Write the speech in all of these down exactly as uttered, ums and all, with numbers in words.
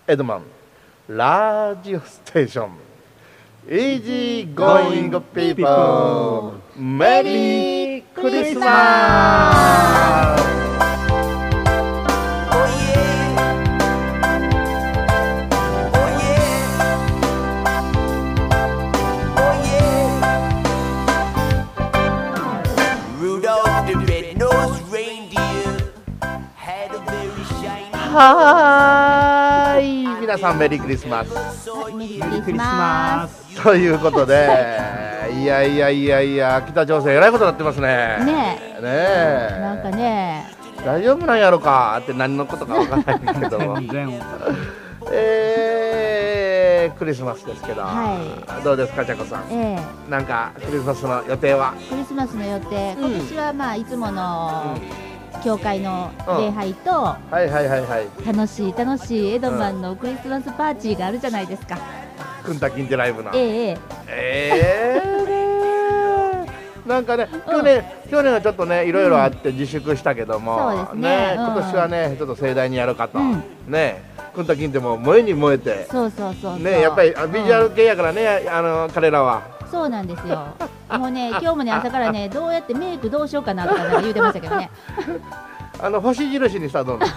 エドマンラジオステーション Easy Going People メリークリスマス。はーい、皆さんメリークリスマス。 メリークリスマスということで、いやいやいやいや、北朝鮮えらいことになってますね。 ねえ、 ねえ、 なんかね、 大丈夫なんやろかって何のことかわからないけども、えー、クリスマスですけど、 はどうですか、ちゃこさん。 ええ、 なんかクリスマスの予定は？ クリスマスの予定、 うん今年はまあいつものうん教会の礼拝と、 はいはいはいはい。 楽しい楽しいエドマンのクリスマスパーティーがあるじゃないですか。 くんたきんてライブの。 ええええー、なんかね、去年、去年はちょっとね、いろいろあって自粛したけども、 そうですねうん今年はね、ちょっと盛大にやろうかと、 うんね、くんたきんても燃えに燃えて、 そうそうそうそう、 ね、やっぱりあビジュアル系やからね、あの彼らは。 そうなんですよ。もうね、今日もね、朝からね、どうやってメイクどうしようかなとかなんか言うてましたけどね。 あの星印にしたらどうなの？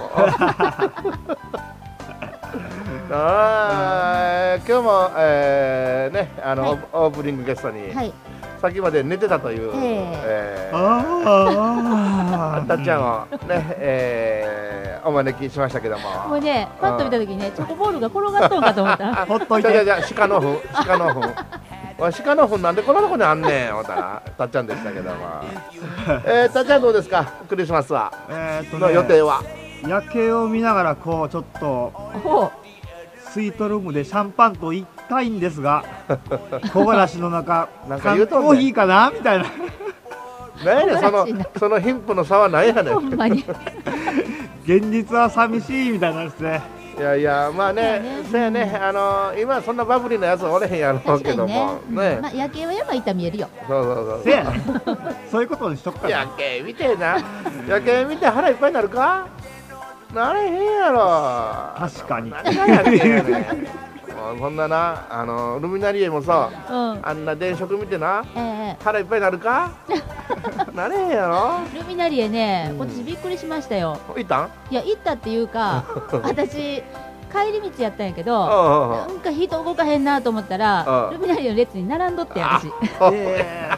あー今日も、えーね、あの、 はいオープニングゲストに、 はい。 さっきまで寝てたという、 ええー、たっちゃんをね、えー、お招きしましたけども、 もうね、パッと見たときにね、チョコボールが転がったのかと思った。 ほっといて、じゃじゃ鹿の糞、鹿の糞。おい鹿の糞なんでこんなとこにあんねん思ったらたっちゃんでしたけども、えー、たっちゃんどうですか、クリスマスはえーっとの予定は？ 夜景を見ながらこうちょっとほスイートルームでシャンパンと言いたいんですが木枯らしの中なんか缶言うとんねんコーヒーかなみたいな何やねんその素晴らしいなその貧富の差は何やねう、ほんまに。 現実は寂しいみたいなんですね。 ん。いやいや、まあねそうやね、 そうやね、あの今そんなバブリーなやつはおれへんやろう確かけどにねも、ね、 まあ、夜景は山行ったら見えるよ。 そうそうそうせやねそういうことにしとくか夜ら景見てな、夜景見て腹いっぱいになるか？なれへんやろ。 確かに何が夜景やねん。もうそんなな、あのルミナリエもさ、 うん。 あんな電飾見てな、 ええ、 腹いっぱいになるか？なれへんやろ。 ルミナリエね、 うん今年びっくりしましたよ。 行ったん？ いや、行ったっていうか、私、帰り道やったんやけど、 あなんか人動かへんなと思ったらう、んルミナリエの列に並んどって私。 あえ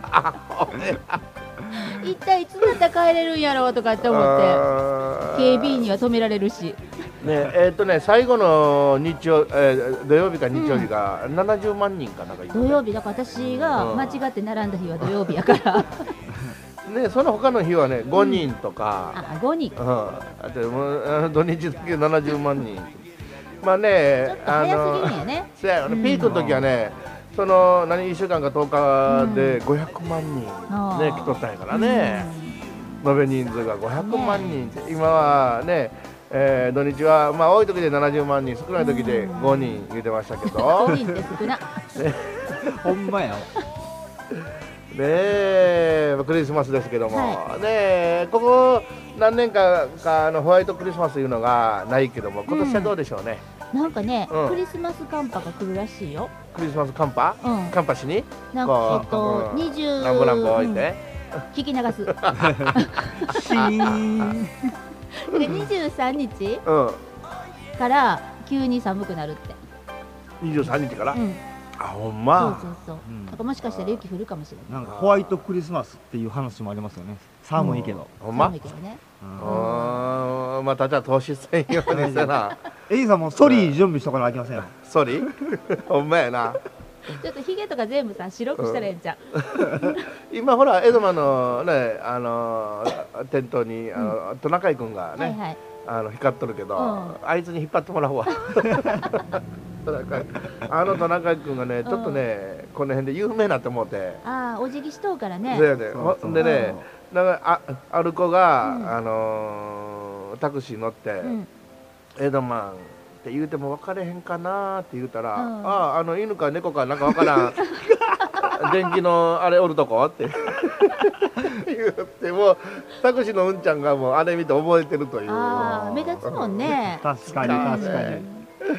一体いつだったら帰れるんやろうとかって思って、警備員には止められるし。 ねえーっとね、最後の日曜、えー土曜日か日曜日がななじゅうまんにんかなんかいて、 土曜日だから私が間違って並んだ日は土曜日やから。 ね、その他の日はねごにんとか、 あ、ごにん。ちょうん、あともうあの土日だけななじゅうまんにん。まあね、 っと早すぎるんやね。 そうやよね、 うんピークの時はね、その何いっしゅうかんかとおかでごひゃくまんにん、ねあー来とったんやからね、延べ人数がごひゃくまんにんって、今はね、えー土日は、まあ、多い時でななじゅうまんにん、少ない時でごにん言ってましたけど、 ごにんって少な。 ほんまやねえ、クリスマスですけども、 はねえ、ここ何年かかあのホワイトクリスマスいうのがないけども、今年はどうでしょうね、 なんかね、 うんクリスマス寒波が来るらしいよ。 クリスマス寒波、 うん。 寒波しに、 なんこうか、えっと、 うんにじゅう。 なんぼなんぼ置いて、 聞き流す。 シーンで、にじゅうさんにちうん、 から急に寒くなるって。 にじゅうさんにちから、 うん。 あ、ほんそうま、 そうそう。 うんなんかもしかしたら雪降るかもしれない。 なんかホワイトクリスマスっていう話もありますよね。寒いけど、 ほんま、 寒いけどね。 うんうーん、またじゃあ投資せんようにしてな、 エリさんもソリー準備しとかなきゃいけませんよ。 ソリほんまやな。 ちょっとヒゲとか全部さ、白くしたらええんちゃう。 今ほら江戸間のね、あの店頭にあの、トナカイ君がね、 はいはい。 あの光っとるけど、 うんあいつに引っ張ってもらうわ。トナカイあのトナカイ君がね、ちょっとね、この辺で有名なって思って、 ああ、お辞儀しとうからね。 そうやね、 そうそうほんでね、なんかあある子が、 うんあのータクシー乗って、 うん。 エドマンって言うても分かれへんかなって言うたら、 うんああ、あの犬か猫かなんか分からん電気のあれおるとこって言っても、タクシーのうんちゃんがもうあれ見て覚えてるという。 ああ、目立つもんね。 確かに確かに。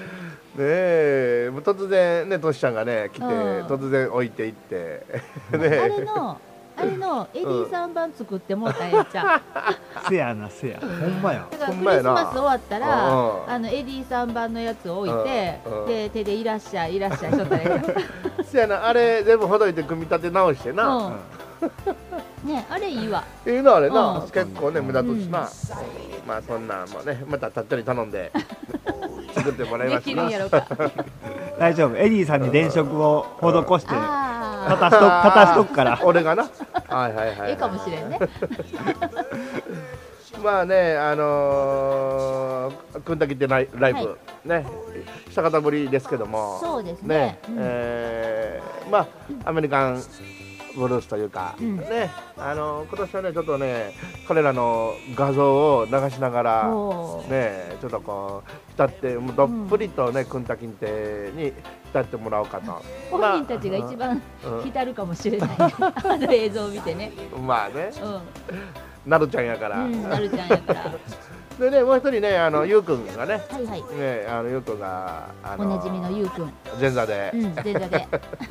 えもう突然ねトシちゃんがね来て、 うん突然置いていってあねれのあれのエディさん版作ってもうたらええんちゃう。 せやなせやほんまやだからクリほんまやなスマス終わったらうんあのエディさん版のやつを置いてうんで手でいらっしゃいいらっしゃいしとったらええせやなあれ全部ほどいて組み立て直してな、 やん。うんねあれいいわ。 いいのあれな、 うん結構ね目立つしな、 うんまあそんなんもねまたたっちゃり頼んで作ってもらいまですきるなんやろか。 大丈夫エディさんに電飾を施してあ立たしと立たしとくから俺がなはいはいはい、はい、 あええかもしれんね。 まあねあのー、くんたきってライライブ、 はいね久方ぶりですけどもそうですねうんえーまあアメリカンブルースというか、 うんねあのー今年はねちょっとね彼らの画像を流しながらおーねちょっとこう浸ってもうどっぷりとね、くんたきんてに浸ってもらおうかと、 本人たちが一番うん浸るかもしれないね。あの映像を見てね。 まあねうなるちゃんやから、 ん、うん、なるちゃんやから。はでねもう一人ねあのゆうくんがねいはい。 ねあのゆうくんがあおなじみのゆうくん。 前座で、 うん、前座で。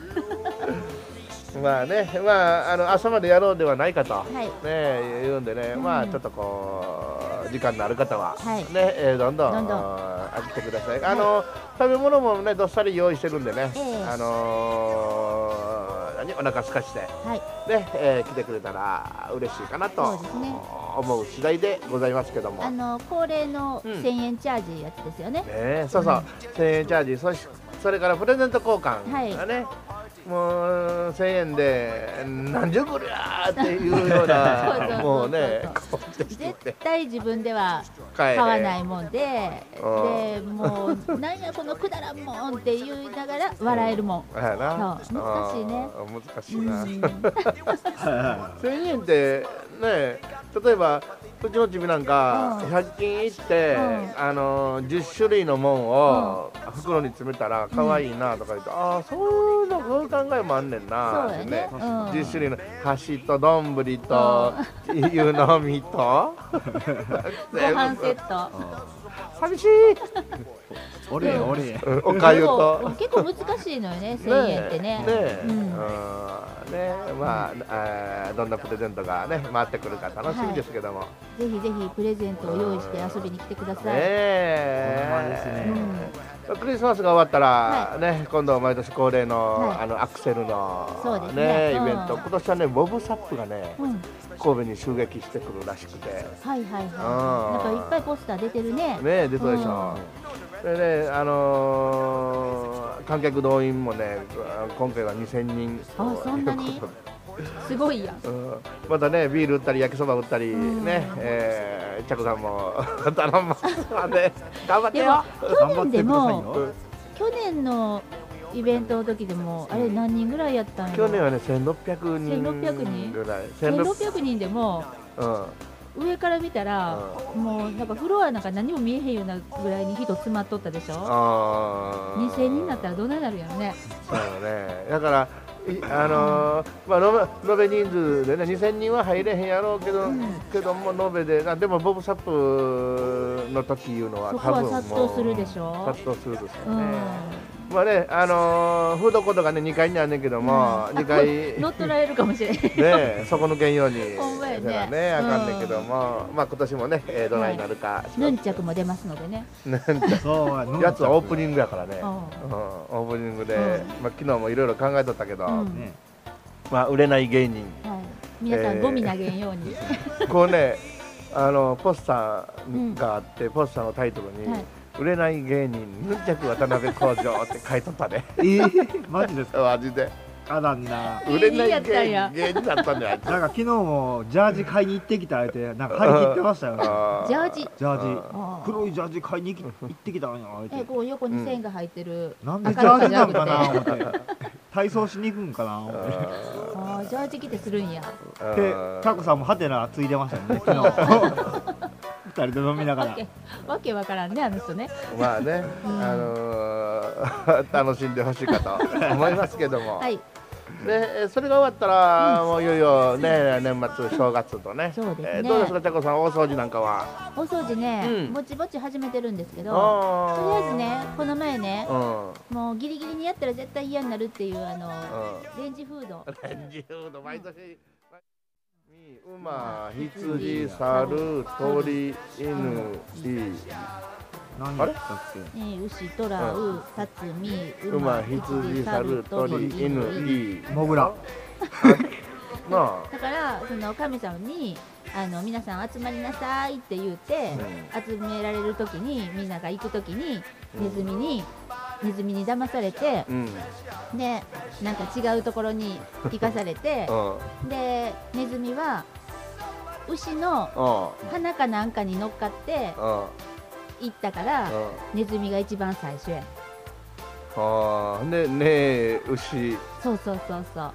まあねまああの朝までやろうではないかと、 はい。 ね言うんでね、 うんまあちょっとこう時間のある方は、 はいね、えーどんどんどんどんあ来てください。あの、食べ物もねどっさり用意してるんでね、 ええあのー何お腹すかしてはい。 ね、えー来てくれたら嬉しいかなとそうですね思う次第でございますけども。 あの恒例のうんせんえんチャージやつですよね。 ね、そうそう、せんえんチャージ、そしそれからプレゼント交換がね、もうせんえんで何十個りゃーっていうようそうそうそうな、 そうもうね、こうでき絶て対自分では買買わないもんで、 うんでもうなんやこのくだらんもんって言いながら笑えるもん。 やな、 そう難しいねうん難しういな。 んせんえんってね、例えばうちのちびなんかうんひゃく均行って、 うんあのじゅっしゅるいのもんを袋に詰めたら可愛いなとか言って、ああそういうのそういう考えもあんねんなそうやってねうんじゅっしゅるいの箸と丼と湯飲みとご飯セット。 寂しい俺や俺やうんおかゆとそう結構難しいのよね、せんえんってね。 ねえ、 ううんんねまあ、あーどんなプレゼントがね回ってくるか楽しみですけども、 ぜひぜひプレゼントを用意して遊びに来てください。 ねえほんまですねクリスマスが終わったら、ね今度毎年恒例の、 はいあのアクセルのそうですねうんイベント、今年はねボブサップがねうん、 神戸に襲撃してくるらしくてはいはいはい。なんかいっぱいポスター出てるね。 ね出たでしょ、でねあのー観客動員もね今回はにせんにんあそんなにすごいやん。 うんまたねビール売ったり焼きそば売ったりうんね、えー、チャコさんも頼んますわね頑張ってでもよ去年で頑張もってくださいよ去年のイベントの時でもあれ何人ぐらいやったんやろ。 去年はねせんろっぴゃくにんせんろっぴゃくにんぐらいせんろっぴゃくにんでもうん上から見たら、もうなんかフロアなんか何も見えへんようなぐらいに人詰まっとったでしょ。 あーにせんにんになったらどうなるやろね。 そうよねだからいあのーまあ延べ延べ人数でねにせんにんは入れへんやろうけど、 うんけども延べであでもボブサップの時いうのはそこは多分もう殺到するでしょ。 殺到するですようんね、まあねあのーフードコートがねにかいにあんねんけども、 うんにかい乗っ取られるかもしれない。 ね底抜けんようにほんまやねだからねあかんねんけども、まあ今年もね、えー、どないなるか、 ヌンチャクも出ますのでね。 そうややつはオープニングやからね、 ううんん、オープニングで、 うんまあ、昨日もいろいろ考えとったけど、 うんねまあ売れない芸人はい。皆さえーんゴミ投げんように。 こうねあのポスターがあって、ポスターのタイトルに、 はい売れない芸人ヌンチャク渡辺工場って書いとったねえー、マジですかマジであらんな売れない芸人やったん芸や人芸人だったんだよあいつなんか昨日もジャージ買いに行ってきたってなんか張り切ってましたよねあジャージ。 ジャージあー黒いジャージ買いに行き行ってきたんやあいつえこう横に線が入ってる。 なんでジャージなんかな赤い思って体操しに行くんかな思ってああジャージ着てするんや。 でタコさんもハテナついてましたよね昨日二人で飲みながらわけわけわからんねあの人ね。 まあね、 うんあのー楽しんでほしいかと思いますけども、 はい。 でそれが終わったら、もういよいよね年末正月とね。 そうですねえーどうですか、ちゃこさん、大掃除なんかは。 お掃除ね、 うんぼちぼち始めてるんですけど、 あとりあえずね、この前ね、 うんもうギリギリにやったら絶対嫌になるっていうあの、 うレンジフード。 ん。レンジフード毎年。馬、羊、猿、鳥、犬、い何あれだったっけ？ ね、牛、トラ、 うウ、タツミ、 馬、羊、猿、鳥、犬、いい。 モグラ。 なあ。 だからその神様にあの皆さん集まりなさいって言って、集められる時にみんなが行く時にネズミに、ネズミに騙されて、 うん。 でなんか違うところに行かされてうん。 でネズミは牛のうん。 鼻かなんかに乗っかってうん。 行ったから、 うん。 ネズミが一番最初や。 ああ、ね、ねえ、牛。 そうそうそうそう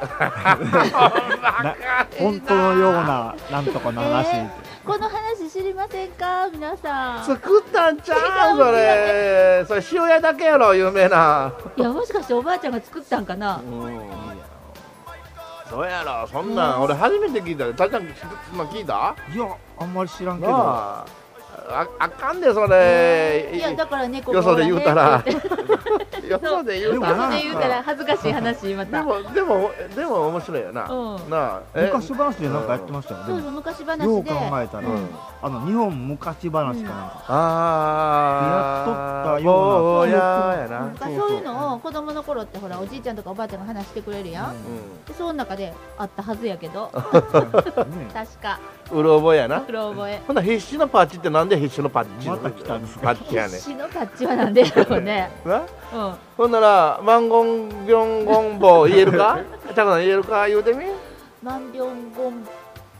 な本当のようななんとかの話。 えこの話知りませんか皆さん。 作ったんちゃうそれ。それ塩屋だけやろ、有名な。 いやもしかしておばあちゃんが作ったんかな。 うん。そうやろ、そんなん、俺初めて聞いたで、たっちゃん、そんなん聞いた。 いや、あんまり知らんけなど。 あ。あ、あかんで、それ。 いやだから猫よそで言うたらって言ってよそで言うたら。 でもなよそで言うたら恥ずかしい話までた。 も、でも、でも、面白いよな。 うんなあ。え昔話でなんかやってましたよね。 そうそう昔話で。 よう考えたら、 うんあの日本昔話かなんか。 ああ。 やっとったような坊ややうな。 んそういうのを子供の頃ってほらおじいちゃんとかおばあちゃんが話してくれるやん、 うでその中であったはずやけどね確かん。うろ覚えやな。 うろ覚え。 ほんなら必死のパッチってなんで必死のパッチ？ また来たんですパッチやねん必。死のタッチはなんでだろうね。 なうんほんならマンゴンギョンゴンボ言えるか？ちゃこさん言えるか言うてみ？ マンビョンゴン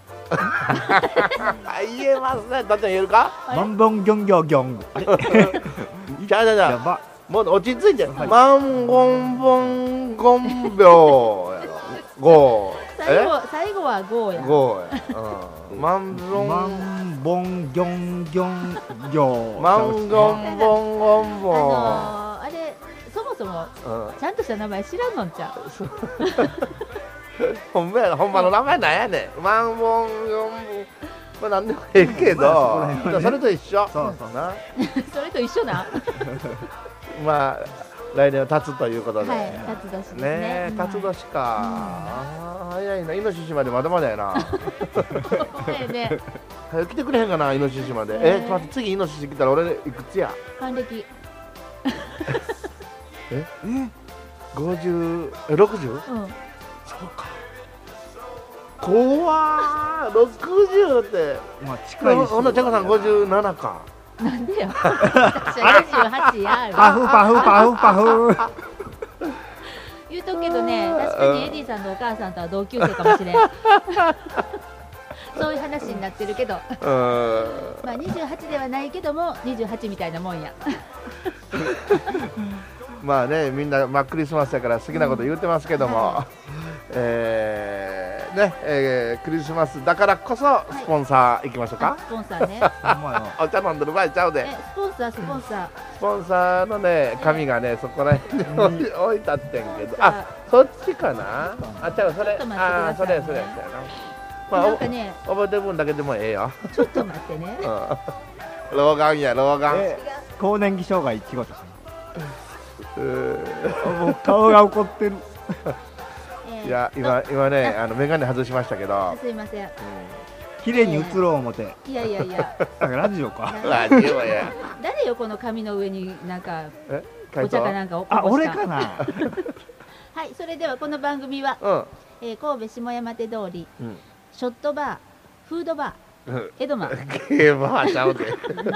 言えますね。たっちゃん言えるか？ あれマンボンギョンギョンギョン。あれじゃあじゃあじゃあやば。 もう落ち着いて。 はいマンゴンボンゴンビョやろ。ゴー。 最後最後はゴーや。 ゴーや。うん。マンボマンンボンギョンギョンギョン。 マンゴンボンゴンボ。 あのー、あれそもそもうん。 ちゃんとした名前知らんのんちゃう。 ほんまや、ほんまの名前なんやねん。マンボンゴンボ。まあなんでもええけど、それと一緒。 そうそうな。 それと一緒な。 まあ来年は立つということで。 はい、辰年ですね。 ねえ、 うん辰年か。ああ、早いな。イノシシまでまだまだやな。 ねえねえ早く来てくれへんかな、イノシシまで。 ねえ、ちょっと待って、次イノシシ来たら俺いくつや？ 還暦。 え、五十、え、六十？ うん。 そうか。怖ー、六十って。 まあ近いですよ。 ほんならちゃこさん五十七か。 なんでよ。私はにじゅうはちや。 パフパフパフパフ。 言うとくけどね、確かにエディさんのお母さんとは同級生かもしれん。そういう話になってるけど、 うーん。 まあにじゅうはちではないけどもにじゅうはちみたいなもんや。 まあね、みんな、まあ、クリスマスだから好きなこと言ってますけども、えーねえークリスマスだからこそスポンサー行きましょうか。 スポンサーね。 ほんまやお茶飲んでる場合ちゃうでえ、。スポンサースポンサー。 スポンサーのね紙がねそこら辺に置い置いてあってんけど、ああ、 そっちかな。あ、ちゃう、それ、 ちょっと待ってくださいねあー、それそれやったよな。まあなんかね、 お覚えてる分だけでもええよ。 ちょっと待ってね。 うん。老眼や老眼。 え更年期障害一号ですね。 うーもう顔が怒ってる。 えーいや今今ねあの眼鏡外しましたけど。 すいません。 綺麗に映ろう思て。 いやいやいや。 だからラジオか。 うん。ラジオや。 誰よこの紙の上になんかえ、 お茶かなんかをこぼした。 あ、俺かな。 はい、それではこの番組は、 うん。 えー神戸下山手通りうん。 ショットバー、フードバー、エドマン、 ゲーバーちゃうで。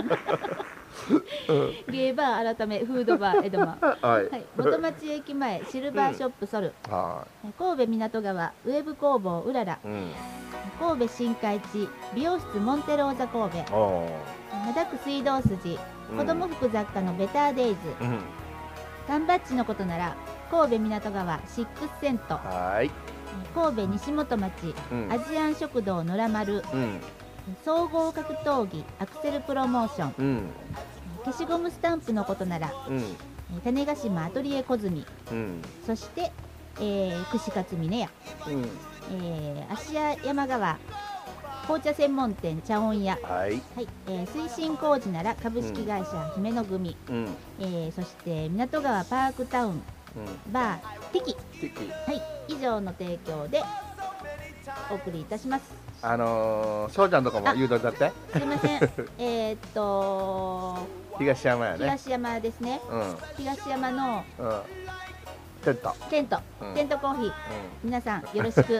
ゲーバー改めフードバーエドマン。 はい。 はい、元町駅前シルバーショップソル、 は神戸港川ウェブ工房うらら、 い。うん。 神戸新海地美容室モンテローザ神戸、 おー。 灘区水道筋うん子供服雑貨のベターデイズ、 うん。 缶バッジのことなら神戸港川シックスセント、 はーい。 神戸西本町うん。 アジアン食堂のらまる、 うん。 総合格闘技アクセルプロモーション、 うん。 消しゴムスタンプのことならうん。 種子島アトリエ小泉、 うん。 そしてえー、串カツ峰屋、 うんえー、芦屋山川紅茶専門店茶音屋、 はいはいえー、推進工事なら株式会社姫の組、 うんえー、そして港川パークタウンうんバーティキ、 ティキはい以上の提供でお送りいたします。 あのー、そうちゃんとかも言うといたってすいませんえーっと東山やね東山ですね、 うん東山のうんテントテント、 うんテントコーヒー、 う皆さんよろしくん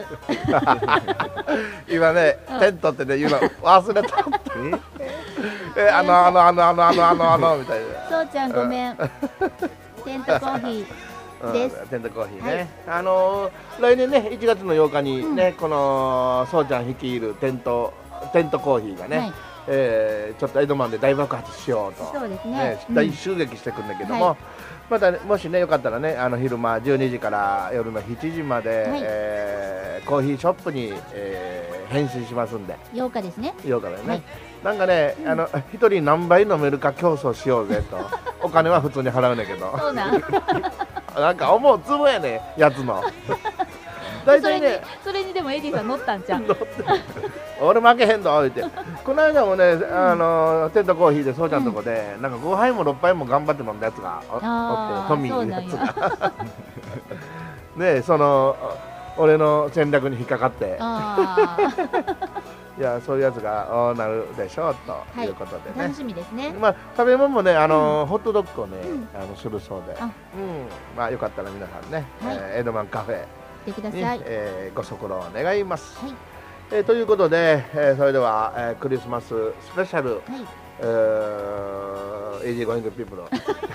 今ねうんテントってね言うの忘れたえあのあのあのあのあのあのあのみたいなそうちゃんごめんテントコーヒーですうん、テントコーヒーね、 はいあのー、来年ねいちがつのようかにね、このそうちゃん率いるテントテントコーヒーがね、 はいえーちょっと江戸マンで大爆発しようとそうですねうん大襲撃してくるんだけども、 はいまた、ね、もしねよかったらねあの昼間じゅうにじから夜のしちじまで、 はいえーコーヒーショップに、えー変身しますんでようかですね。 ようからね、 はいなんかね、あの一人何杯飲めるか競争しようぜとお金は普通に払うねんけどそうなんなんか思うつぼやねやつの大それに体ねそれにでもエディさん乗ったんちゃう俺負けへんぞ言ってこの間もね、あのテントコーヒーでそうちゃんとこで、なんかごはいもろっぱいも頑張って飲んだやつがおおってあートミーそうなんいうややつがねその俺の戦略に引っかかってあいやそういうやつがおなるでしょうということでね、 ー楽しみですね。 まあ食べ物もねあの、ホットドッグをね、 うんあのするそうで、 あうんまあよかったら皆さんね、 はいえーエドマンカフェ来てくだに、 さい。 えーご足労願います。 はいえーということで、えーそれでは、えークリスマススペシャル、 はいえー、イージーゴーイングピープル、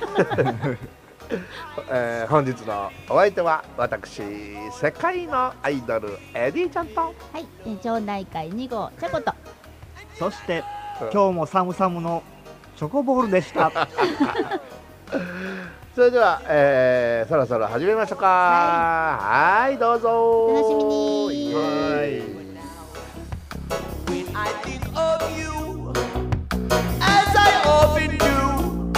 えー本日のお相手は私世界のアイドルエディちゃんとはい、えー町内会に号チャコとそして今日もサムサムのチョコボールでした。 それでは、えーそろそろ始めましょうか。はーいどうぞ。 楽しみにイエーイ When I think of you, as I often do,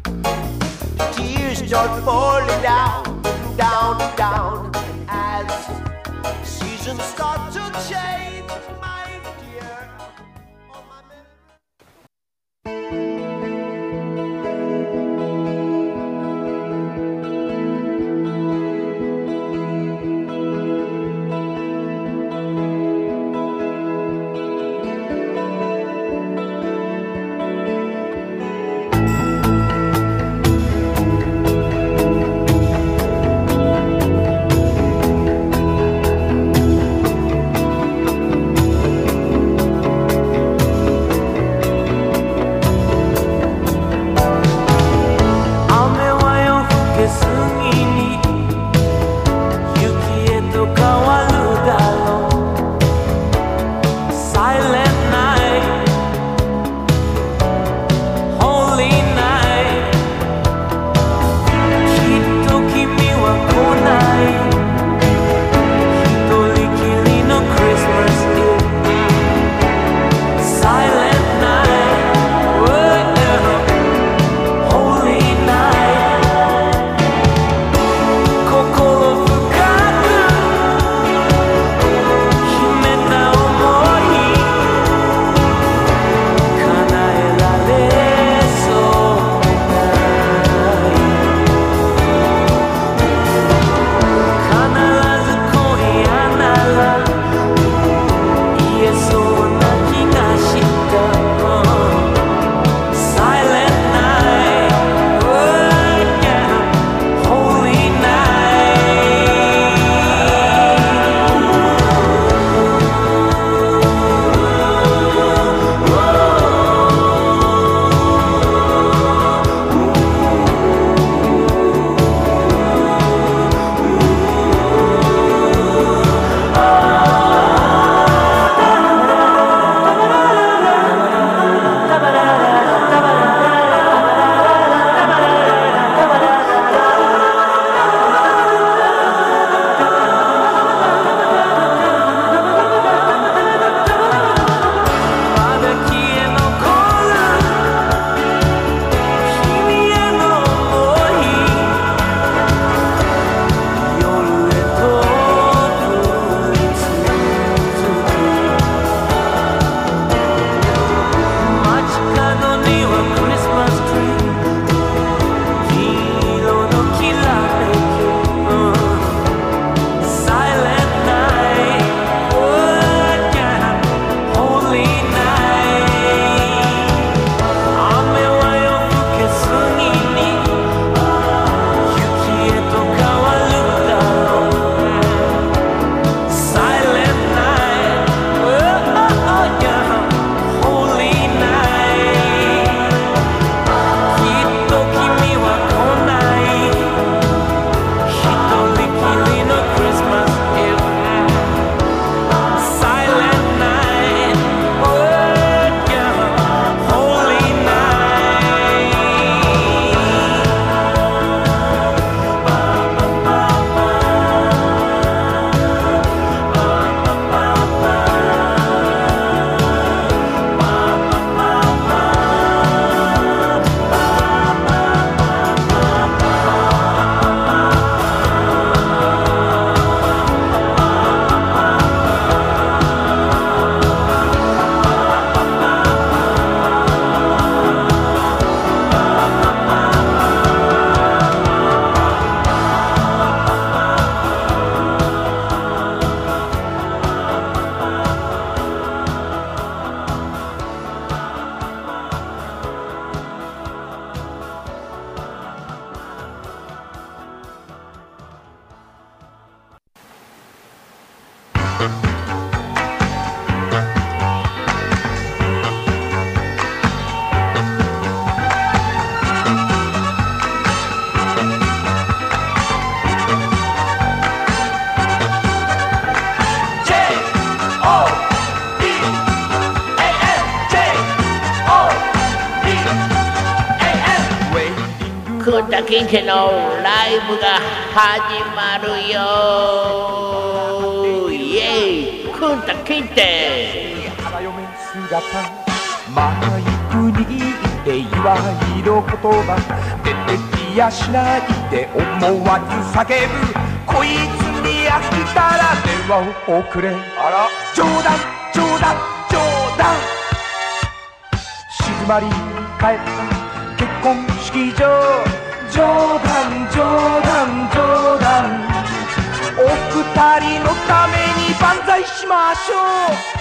tears start falling down, down, down, as seasons start to change, my dear. Oh, my man. 「 クンタキンテのライブが始まるよ。イエイクンタキンテ花嫁姿マイク握って祝いの言葉出てきやしないで思わず叫ぶこいつに飽きたら電話をくれ。あら冗談冗談冗談静まり返った結婚式場冗談冗談冗談お二人のために万歳しましょう。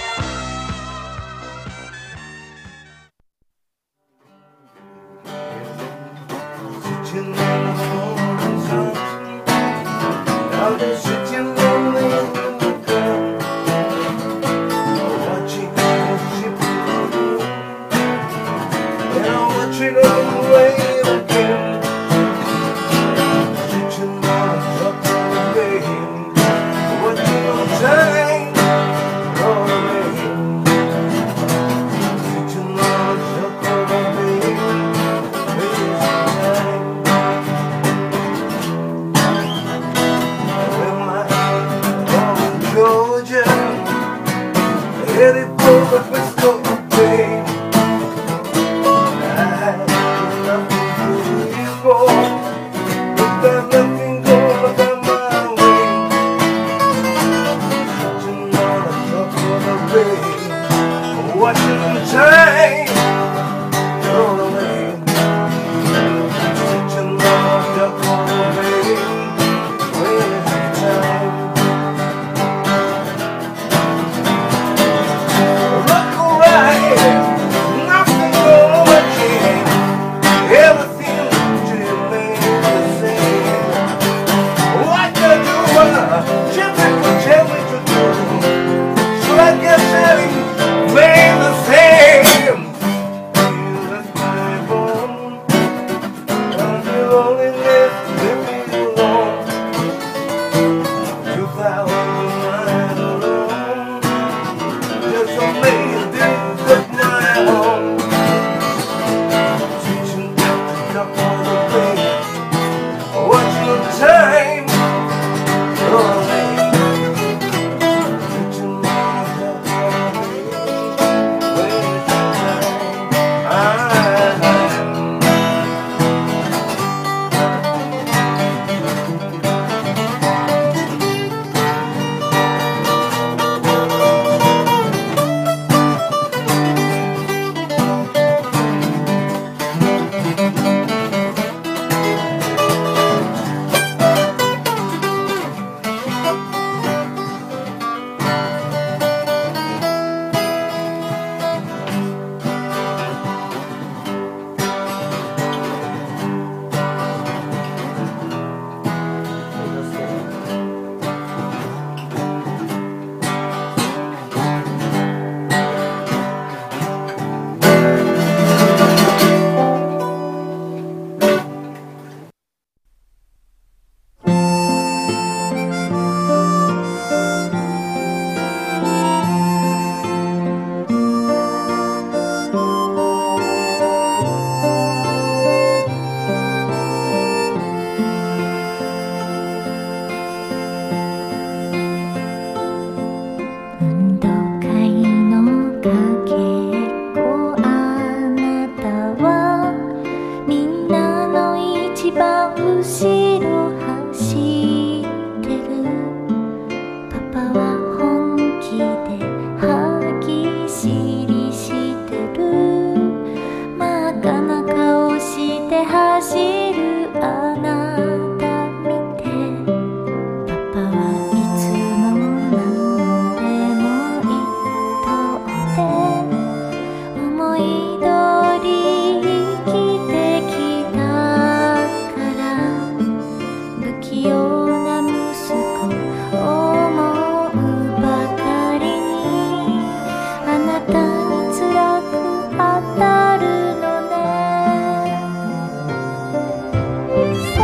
当たるのね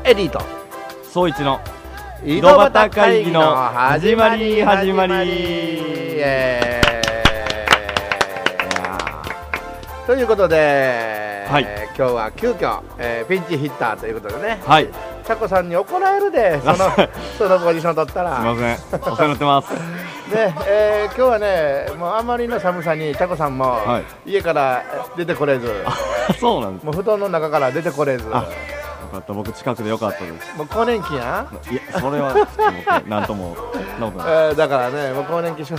エディと総一の井戸端会議の始まり始まり。 えーということで、 はいえー今日は急遽、えーピンチヒッターということでね、 はい、 ちゃこさんに怒られるで、そのそのポジション取ったら。 すみません、お世話になってます。 ねえー今日はね、もうあまりの寒さにちゃこさんも、 はい家から出てこれず、 そうなんです。 もう布団の中から出てこれず、 あよかった、僕近くでよかったです。 もう更年期やん、 いや、それはちょっと僕なんともそんなことない。 えーだからね、もう更年期症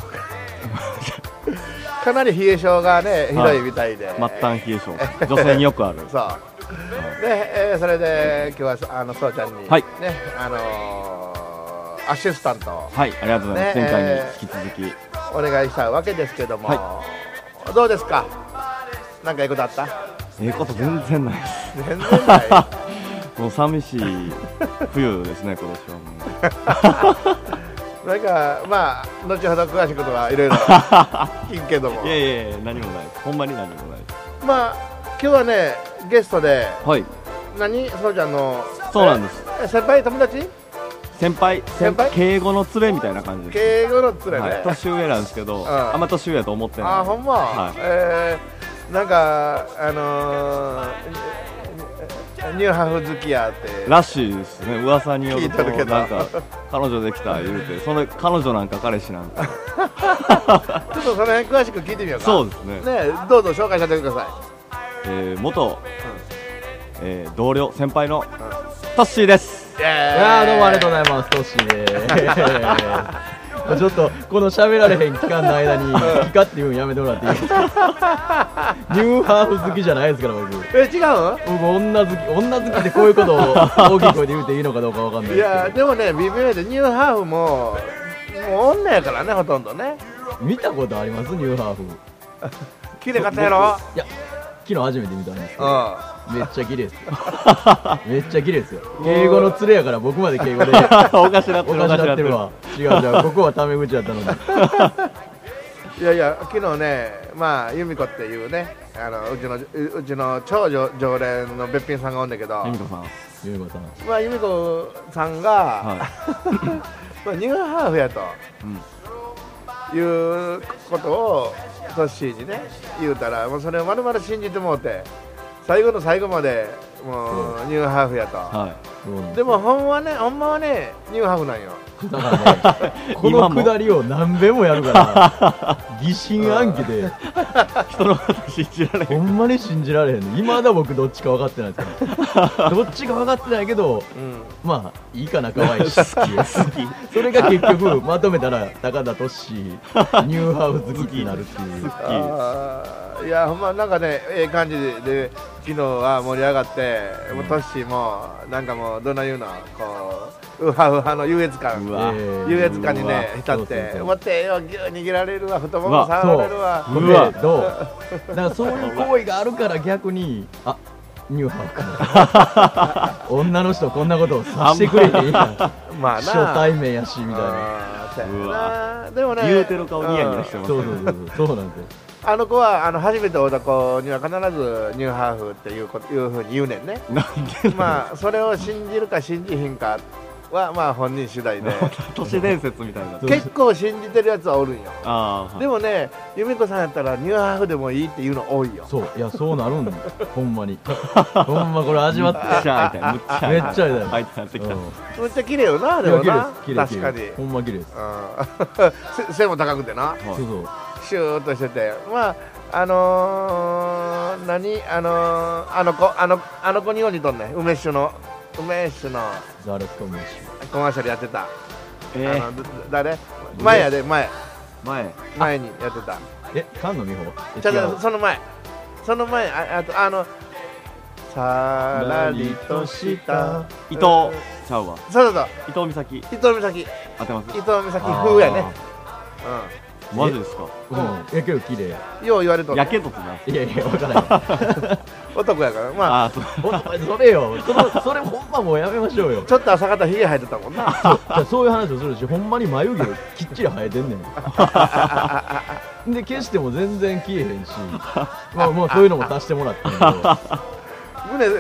かなり冷え性がね、ひどいみたいで、 末端冷え性、女性によくある。 そうで、えーそれで今日はあのそうちゃんに、 はいね、あのーアシスタントをはい、ありがとうございます。 ね前回にえー引き続き、 お願いしたわけですけども、 はどうですか、なんかいいことあった？ ええこと全然ないです。 全然ないもう寂しい冬ですね、今年はもなんかまあ後ほど詳しいことはいろいろ聞くけどもう。いやいやいや、何もないです。ほんまに何もないです。 まあ今日はねゲストではい、 何そうちゃんのそうなんです。 え先輩友達先輩、 先輩敬語の連れみたいな感じです。 敬語の連れね、 はい、年上なんですけど、 んあんま年上やと思ってない。 あほんま、 はいえー、なんかあのー、ニューハーフ好きやってらしいですね、噂によると、 聞いてるけどなんか彼女できた言うて、その彼女なんか彼氏なんか、 ちょっとその辺詳しく聞いてみようか。 そうですね、 ねどうぞ紹介させてくださえー、元、えー、同僚、先輩のトッシーです。 い。いいやーどうもありがとうございます、トッシーでーす。ちょっとこの喋られへん期間の間にピカって言うんやめてもらっていいですか。ニューハーフ好きじゃないですから僕。 え違う僕女好き、女好きでこういうことを大きい声で言うていいのかどうかわかんないいですけど。 やでもね微妙でニューハーフももう女やからねほとんどね。 見たことありますニューハーフ。 綺麗かったやろ。 いや昨日初めて見たんですけうど、 ん。 めっちゃ綺麗ですよ。めっちゃ綺麗ですよ。敬語の連れやから僕まで敬語でおかしなってる、 おかしなってるわ。違う違う、ここはタメ口やったのに。 いやいや昨日ねまあ由美子っていうねあのうちのううちの超常常連のべっぴんさんがおんだけど、 由美子さん、 ゆうこさん。 まあ由美子さんが、 はまあニューハーフやと。 うんいうことをトッシーにね言うたらもうそれをまるまる信じてもうて最後の最後までもうニューハーフやと、 はうんでもほんまはねほんまはねニューハーフなんよ。 だからね、このくだりを何べんもやるから疑心暗鬼でい、人のこと信じられへん。 ほんまに信じられへんね。今だ僕どっちか分かってないですからどっちか分かってないけど、 うんまあいいかな可愛いし好き好きそれが結局まとめたら高田トッシーニューハーフ好きになるっていう。 あーいやほんまなんかねええ感じでで昨日は盛り上がってもうトッシーもなんかもうどんな言うのこうウハウハの優越感うわえー優越感にねうわ浸っそうそうそうてもう手をギュー握られるわ太もうわも触られるわそううわでどうだからそういう行為があるから逆にあニューハーフか女の人こんなことをさしてくれていいやんまあな初対面やしみたいな。 あーそううやわなでもね言うてる顔ニヤニヤしてます。 そうそうそうそうそうなんですよ。 あの子はあの初めて会った子には必ずニューハーフっていうこというふうに言うねんね。 なんでまあそれを信じるか信じひんかはまあ本人次第で都市伝説みたいな。 結構信じてるやつはおるんよ。 ああ、 でもね由美子さんやったらニューハーフでもいいっていうの多いよ。 そういやそうなるんだほんまにほんまこれ味わってむっちゃ痛い、むっちゃ痛い。 めっちゃ痛い痛いなってきた。 うんめっちゃ綺麗よなでいやもな綺麗です綺麗確かに。 ほんま綺麗です。 うんせ背も高くてなそうそうシューッとしててまああのー、何あのー、あの子あのあの子によう似とんねん梅酒の梅酒のザルスコムシコマーシャルやってた。 えあのど誰前やで前ー、前。 前にやってた。 え菅野美穂えちょっ違うとその前その前ああとあのさらりとした伊藤ちゃうわ。 そうそうそう伊藤美咲。 伊藤美咲当てます伊藤美咲風やね。 マジですか。 うんいやけど綺麗やうんよう言われとるやけどってなんすいやいや分からない男やからまあああ、そう。 お前それよそのそれほんまもうやめましょうよ。 ちょっと朝方ひげ生えてたもんな。 そうじゃあそういう話をするしほんまに眉毛きっちり生えてんねんで消しても全然消えへんしまあもうそういうのも足してもらってんけど胸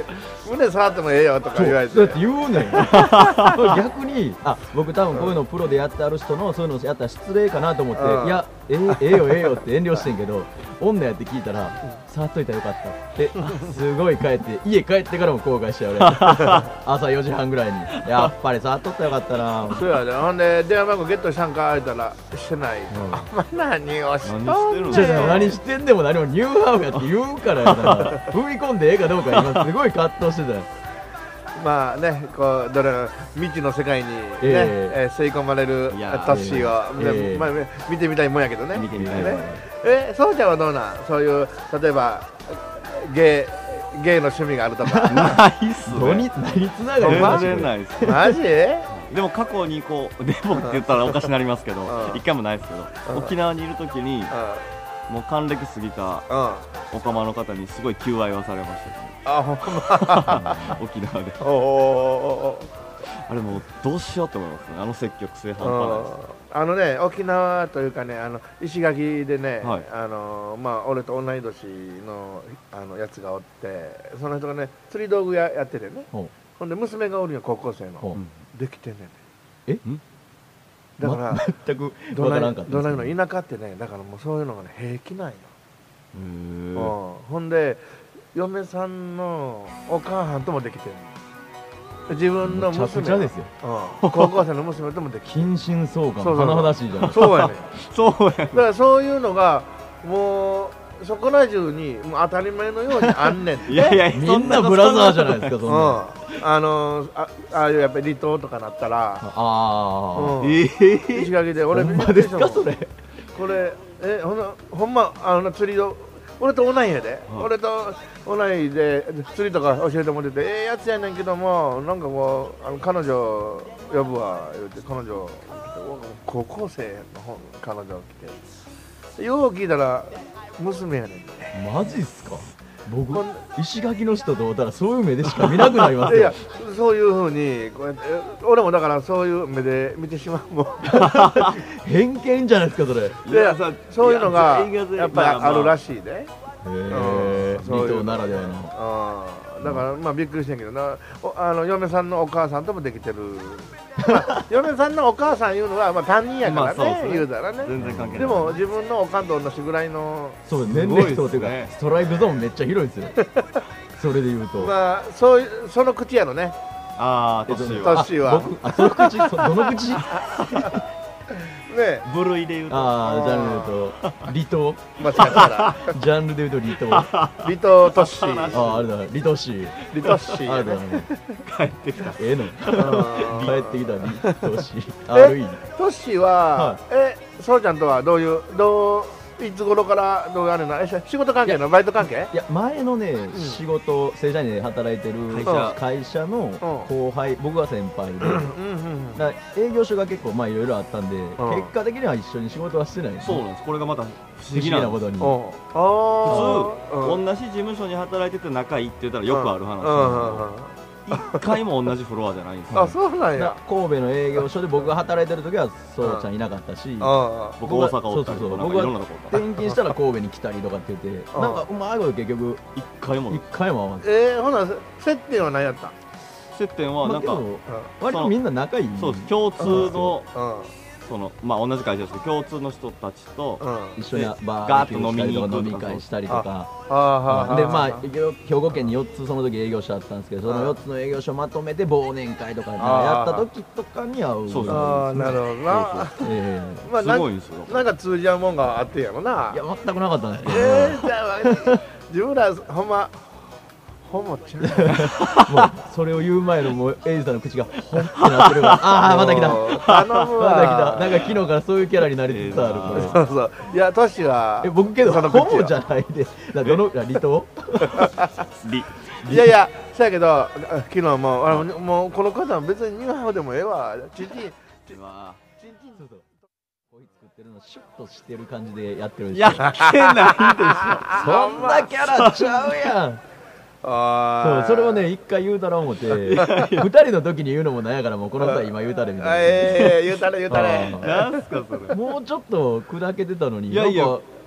胸触ってもええよとか言われてだって言うねん逆にあ僕多分こういうのプロでやってある人のそういうのやったら失礼かなと思って、 うんいやええええよええよって遠慮してんけど女やって聞いたら触っといたらよかったってすごい帰って家帰ってからも後悔しちゃう俺朝よじはんぐらいにやっぱり触っとったらよかったなそうやねほんで電話番号ゲットしたんか言ったらしてない、お前何をしとんねんじゃあ何してんでも何もニューハーフやって言うからやな踏み込んでええかどうか今すごい葛藤してたよまあねこうどれ未知の世界にね、 ええー吸い込まれるいやータッシーを、 えーまあ、見てみたいもんやけどね見てみたいねえそうちゃんはどうなんそういう例えばゲイゲイの趣味があるとかないっす何ね何つながり全然ないっすマジでも過去にこうデモって言ったらおかしになりますけどうん一回もないですけどうん沖縄にいる時にもう還暦過ぎたうんうんオカマの方にすごい求愛はされましたけあほんまど沖縄でおおあれもうどうしようと思いますねあの積極性半端ないですあのね沖縄というかねあの石垣でね、 はいあのまあ俺と同い年のあのやつがおってその人がね釣り道具屋やっててねほうほんで娘がおるよ高校生のほできてんねんねえんだから、 ま全くどわからんかったないどないの田舎ってねだからもうそういうのがね平気なんよ、 へうんーほんで嫁さんのお母さんともできてる自分のむちゃ娘くちゃですようん、高校生の娘ともできてる近親相関そうそう甚だしいじゃないそうやねそうやだからそういうのがもうそこら中にもう当たり前のようにあんねんっていやいやみんなブラザーじゃないですかそんうん、 なあのあああいうやっぱり離島とかなったら、 あうん、 ええ石垣で俺ほんまですかそれこれえほんなほんまあの釣りの俺と同いやで、俺と同いで釣りとか教えてもらっててええやつやねんけどもなんかこうあの彼女呼ぶわ言うて彼女来て高校生の方彼女来てよう聞いたら娘やねんねマジっすか僕ほん石垣の人と会ったらそういう目でしか見なくなりますいやよそういうふうにこうやって俺もだからそういう目で見てしまうもん偏見じゃないですかそれへでそういうのがいややっぱりあるらしいで、 えそういう離島ならではのうんだからまあびっくりしてんけどなおあの嫁さんのお母さんともできてる、まあ、嫁さんのお母さんいうのはまあ担任やからね,、 まあそうですね言うたらね全然関係ないでも自分のおかんと同じぐらいのそう年齢層というかすごいっすねストライクゾーンめっちゃ広いですよそれで言うとまあそういうその口やろねああ年トはッシーは僕あその口そどの口ね部類で言うとああジャンルで言うと離島間違ったらジャンルで言うと離島あ離島トッシーああれだ離島市離島シーあやねれだね帰ってきたええのうん帰ってきた離島市えアールイートッシーは、えそうちゃんとはどういうどういつ頃からどうやるのえ仕事関係のバイト関係いや前のね、仕事正社員で働いてる会社会社の後輩、僕が先輩で、 うんうんうんだから営業所が結構まあいろいろあったんで、 ん結果的には一緒に仕事はしてないんですそうなんですこれがまた不不思思議なです議なんことにおうあー普通同じ事務所に働いてて仲いいって言ったらよくある話うんうんなんうんですけど一回も同じフロアじゃないんですよあそうなんだや神戸の営業所で僕が働いてる時はそうちゃんいなかったし、 あ僕大阪おったりそうそうそうとかなんかいろんなとこおった転勤したら神戸に来たりとかって言ってうんなんかうまいこと結局一回も一回も会わんえー、ほな接点は何やった接点はなんかまあけど割とみんな仲いいそうです共通のうんそのまあ同じ会社ですけど共通の人たちとうん一緒にバーガーッとベキューしたりとか飲み飲みに行くとか会したりとかああはあでまあ兵庫県によっつその時営業所あったんですけどそのよっつの営業所まとめて忘年会とかやった時とかに会うそうそうああなるほどなえまあすごいんですよなんか通じ合うもんがあってんやろなえいや全くなかったんですけどえー、じゃあ自分らほんまほんまちゃうもうそれを言う前のもうエイジさんの口がほんってなってるからああまた来たもうま頼むた来たわなんか昨日からそういうキャラになりつつあるこれそうそういやトシはえ僕けどその口はホモじゃないでだどの離島リいやいやそやけどあ昨日もあのもうこの方は別にニューハーフでもええわちんちんちんはちんちんそうそうこいつ作ってるのシュッとしてる感じでやってるんですやよってないでしそんなキャラちゃうやんあーそうそれをね一回言うたら思って二人の時に言うのもなんやからもうこの二人今言うたれみあたいええ言うたれ言うたれあーょなんすかそれなもうちょっと砕けてたのにいやいやなんか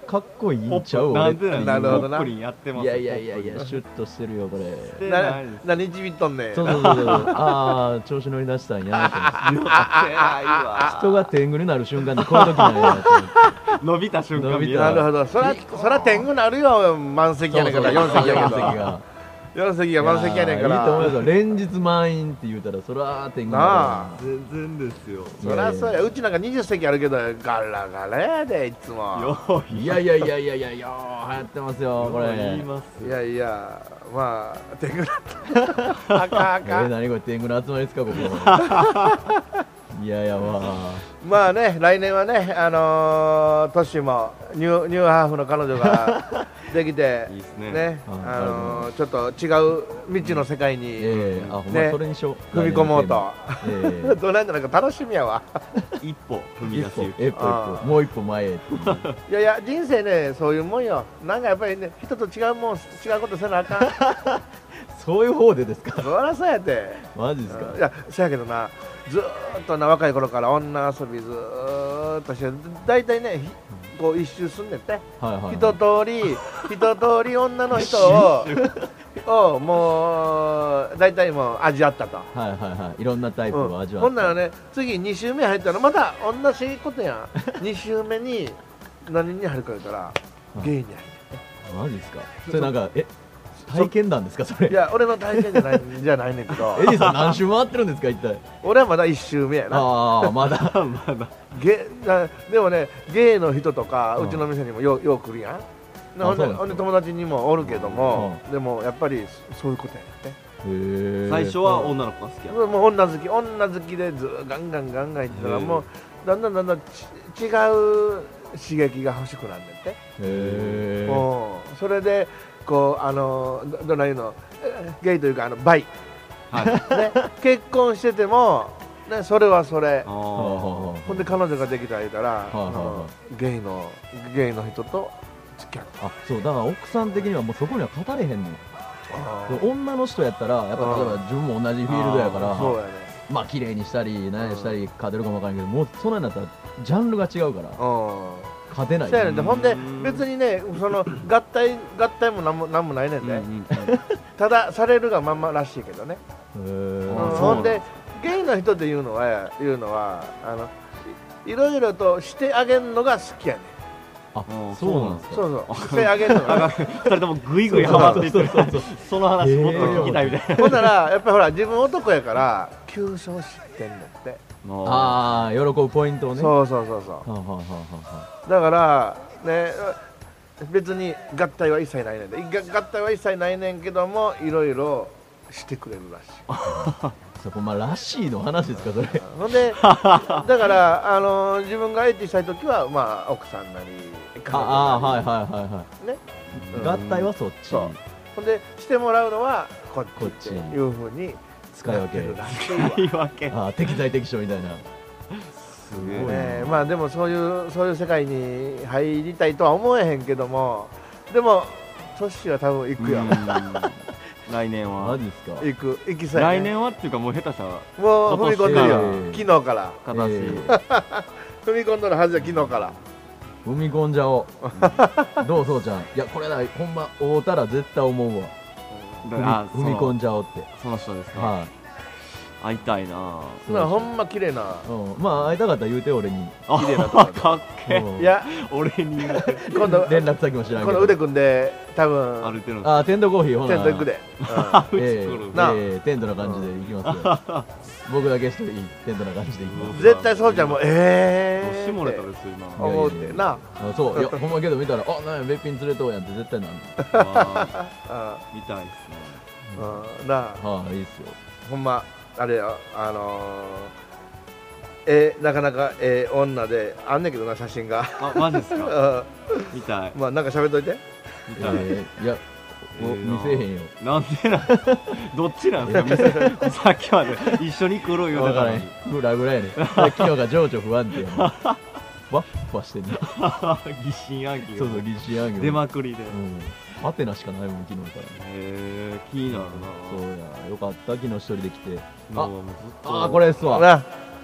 かっこいいんちゃう俺ってなんでなんなるほどなポップリンやってますいやいやいやいやシュッとしてるよこれしてなないです何ちびっとんねんそうそうそうそうああ調子乗り出したんやと思って人が天狗になる瞬間ってこういう時なんやと思って伸びた瞬間伸びた見たなるほどそらそら天狗なるよ満席やねんからよん席やけどよん席がよん席が満席やねんかいやいいと思いらますよ連日満員って言うたらそら天狗なあ全然ですよそりゃそうやうちなんかにじゅっ席あるけどガラガラやでいつもよいやいやいやいやいやいや流行ってますよこれ言いますいやいやまあ天狗だったあかんあえかん何これ天狗の集まりですかここいやいやまあまあね来年はねあのー、トッシーもニューニューハーフの彼女ができていいですねねああのー、ちょっと違う未知の世界にええあほんまねそれにしよう踏み込もうとええどうなんじゃないか楽しみやわ一歩踏み一歩出す一歩一あ歩もう一歩前へっていういやいや人生ねそういうもんよなんかやっぱりね人と違うもん違うことせなあかんそういう方でですかそりゃそうやってマジですかいやそやけどなずーっとな若い頃から女遊びずーっとして大体ねひこう一周すんねんってはいはい一通り一通り女の人ををもう大体もう味わったと、 はいはいはいいろんなタイプを味わほんならね次に周目入ったらまた同じことやんに周目に何に入るか言ったらゲイに入るマジですかそれなんかえ体験談ですかそれいや俺の体験じゃないじゃないねんけどエディさん何周回ってるんですか一体俺はまだ一周目やなああまだまだゲなでもねゲイの人とかうんうちの店にもようよう来るやんあほんでそうなんですかほんで友達にもおるけども、でもやっぱりそういうことやねへえ最初は女の子が好きやったもう女好き女好きでずーガンガンガンガンいってたらへーもうだんだんだんだんち違う刺激が欲しくなるんだって、 へえうんそれでこうあのどどないいうのえゲイというかあのバイ、 はいね、結婚してても、ね、それはそれあほんで彼女ができたら言うたら、 はあはあうんゲイのゲイの人と付き合うあそうだから奥さん的にはもうそこには語れへんねんあで女の人やったらやっぱ例えば自分も同じフィールドやからそうやねまあ綺麗にしたり何したり勝てるかもわからんけどもうそんなんだったらジャンルが違うからうん勝てないそうやねんでほんでうん別にねその合体合体もなんもなんもないねんで、 うんうんただされるがまんまらしいけどね、 へうんーあほんでゲイの人で言うのは言うのはあのいいろいろとしてあげるのが好きやねんああそうなんですかそうそうしてあげるのが二人ともグイグイハマっていってるその話もっと聞きたいみたいなほんならやっぱりほら自分男やから急所を知ってんねんって、 ああ喜ぶポイントをねそうそうそうそうはあはあはあはあだからね別に合体は一切ないねんでが合体は一切ないねんけどもいろいろしてくれるらしいそこまあらしいの話ですかそれほんでだからあの自分がエッチしたい時はまあ奥さんなり彼女ああなりはいはいはいはね、 いうん合体はそっちそうほんでしてもらうのはこっちこっちっていうふうに使い分けなってるらしいわ言い訳ああ適材適所みたいなすごいねまあでもそういうそういう世界に入りたいとは思えへんけどもでもトッシーは多分行くようん来年はマジですか行く行きそうやね来年はっていうかもう下手したらもう踏み込んでるよ、 今年昨日から形、 え踏み込んどるはずや昨日から踏み込んじゃおうどうそうちゃんいやこれだほんま会うたら絶対思うわ踏みあ踏み込んじゃおうってその人ですか、 はい会いたいなそんなほんま綺麗なうんまあ会いたかったら言うて俺にあ綺麗なとこかっけうんいや俺に言うて今度連絡先も知らんけどこの腕組んで多分歩いてるんですあテントコーヒーほなテント行くで、 え作るなあえええテントな感じで行きますよ僕だけ一人テントな感じで行きまうん、絶対そうちゃんもええー下ネタですよ今思うってなすあそういやほんまけど見たらあなんやべっぴん連れとうやんって絶対なんのわああ見たいっすねうんなあはいいいっすよほんまあれよあのー、えーなかなかええ女であんねんけどな写真があマジですうかん見たいまあなんか喋っといて見たい、 えーいやもうええな見せへんよなんでなんどっちなんですか見せさっきまで一緒に来る言う分からへてたのにんぐらぐらやねん昨日が情緒不安定やねんわっわしてんねん疑心暗鬼そうそう疑心暗鬼出まくりで、へうんハテナしかないもん昨日からえ気になるなそうやよかった昨日一人で来てあもうずっとあーこれですわな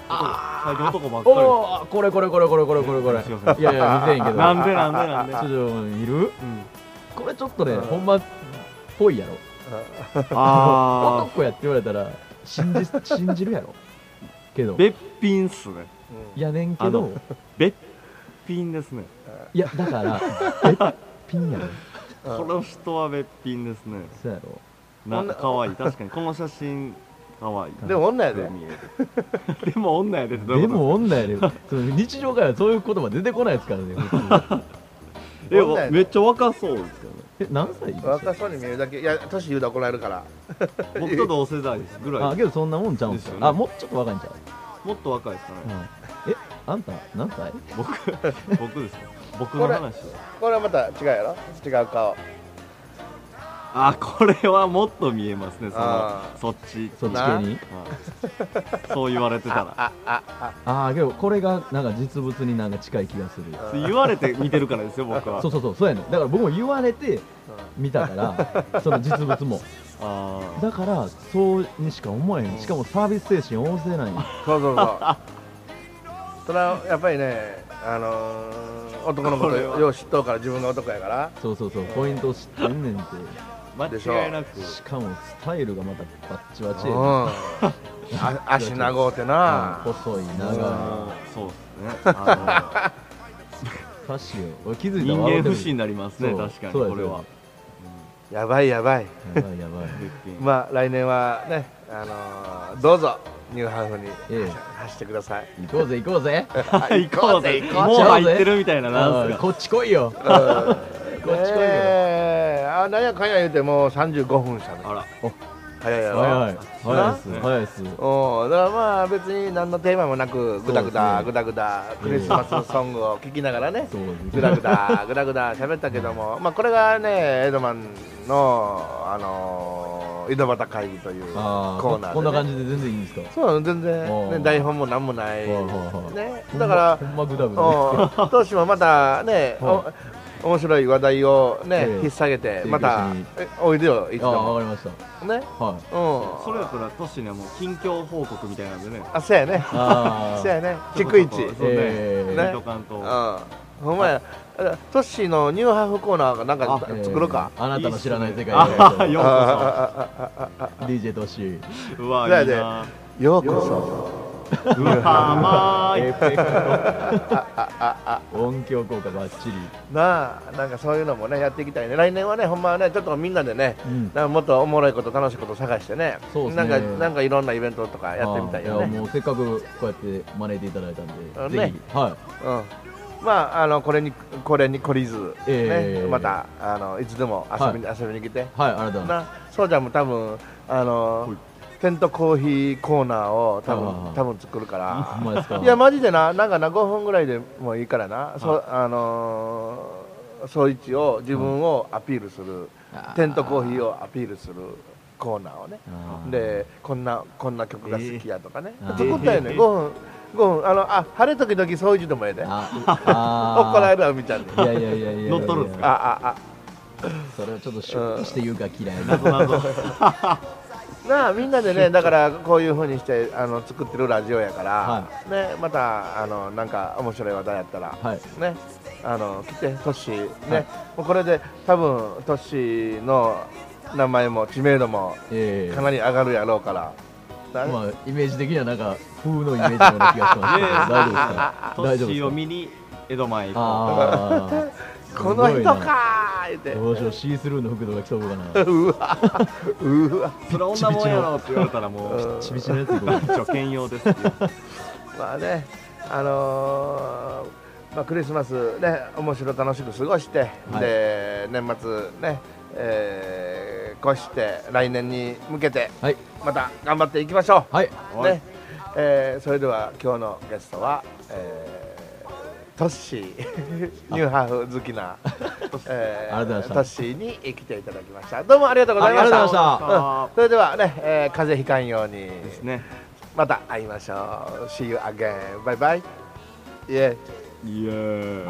最近男ばっかりおおこれこれこれこれこれこれこれすいませんいやいや見せへんけどなんでなんでなんでちょっと見るうんこれちょっとねほんまっぽいやろあ男やって言われたら信じ信じるやろけどーべっぴんっすねやねんけあどのべっぴんですねいやだからべっぴんやろこの人はべっぴんですねそうやろな可愛い確かにこの写真可愛いでも女やで見えるでも女やでってどういうでことも女やでその日常からそういう言葉出てこないですからね普通でも女やでめっちゃ若そうですよねえ何歳若そうに見えるだけいや年言うと怒られるから僕と同世代ですぐらいあけどそんなもんちゃうんすですよねよあもうちょっと若いんちゃうもっと若いですかねうんえあんた何歳僕僕ですよ僕の話これはまた違うやろ違う顔あこれはもっと見えますねそのあそっちそっち系にはいそう言われてたらあああああけどこれがなんか実物になんか近い気がする言われて見てるからですよ僕はそうそうそうそうやねんだから僕も言われて見たからその実物もあだからそうにしか思えへんしかもサービス精神旺盛なんやそうそうそうそれはやっぱりねあのー、男のことよう知っとうから自分が男やからそうそうそうポイントを知ってんねんて間違いなくしかもスタイルがまたバッチバチうやんあ足長うてな細い長いそうですねあ歌詞を俺気づいの人たら笑うてる間不信になりますねそう確かにそうやこれはやばいやばいやばいやばいべっぴんまあ来年はねあのー、どうぞニューハーフにええ走ってください行こうぜ行こうぜ行こうぜ行こうもう入ってるみたいななんすかうんこっち来いよこっち来いよえー、あなんやかんや言うてもうさんじゅうごふんしたねあら早いやろ早い早いっすね早いっすおだからまあ別に何のテーマもなくぐだぐだそうですねぐだぐだクリスマスソングを聴きながらねそうぐだぐだぐだぐだ喋ったけどもまあこれがねエドマンのあのー井戸端会議というあーコーナーで、ね、 こんな感じで全然いいんですかそう全然、ね、 おー台本もなんもない、 はいはいはいね、だからほんまグダグダお当時もまたね、 はお面白い話題をね、 ええ引っ提げてまた提供しにえおいでよいつでああわもかりましたねはいうんそれやったらトッシーにはもう近況報告みたいなんでねあそうやねあそうやね逐一そうねええね見とかんとうんほんまやトッシーのニューハーフコーナーがなんか作ろうかあなたの知らない世界あへようこああああああディージェー トシそうわそうやでいいなようこそうわーいエフェクト音響効果バッチリなあなんかそういうのもねやっていきたいね来年はねほんまはねちょっとみんなでねうんなんかもっとおもろいこと楽しいこと探してねそうですねなんかなんかいろんなイベントとかやってみたいよねあーやもうせっかくこうやって招いていただいたんあで、ぜひ、はうんまああのこれにこれに懲りず、 ええね、またあのいつでも遊びに、遊びに来てい、はい、ありがとうございまなそうちゃんも多分あのはいテントコーヒーコーナーを多あ分あ多分作るかす。 らほんまですか。 いやマジでななんかなごふんぐらいでもいいからなそうあのー、そう一を自分をアピールする、 あーテントコーヒーをアピールするコーナーをねあーでこんなこんな曲が好きやとかね、 えー作ったよね、 えーごふんごふんあのあ晴れ時々そういうでもええでああ怒られるわみたいにいやいやいやいやいや。 乗っとるんすかあああそれをちょっとシュッとして言うか嫌いな。 謎謎なあみんなでねだからこういう風にしてあの作ってるラジオやから、 はねまたあのなんか面白い話題やったら、 はい。 ねあの来てトッシーね、 はいもうこれで多分トッシーの名前も知名度もええかなり上がるやろうから、なまあイメージ的にはなんか風のイメージのような気がしますけど、大丈夫ですか。 トッシーを見に江戸前行こああ。 この人かー言ってどうしようシースルーの服とか着とこうかな。 うわうわうそれ女もんやろって言われたらもうちびちのやつ行こう。 助犬用ですっていうまあねあのーまあ、クリスマスね面白楽しく過ごして、 はいで年末ね、えー、越して来年に向けてはいまた頑張っていきましょう、 はい。 ねえーそれでは今日のゲストは、えートッシーニューハーフ好きな、えーありがとうございましたトッシーに来ていただきましたどうもありがとうございましたありがとうございましたうんそれではね、えー風邪ひかんようにですねまた会いましょう See you again バイバイイエーイエーイ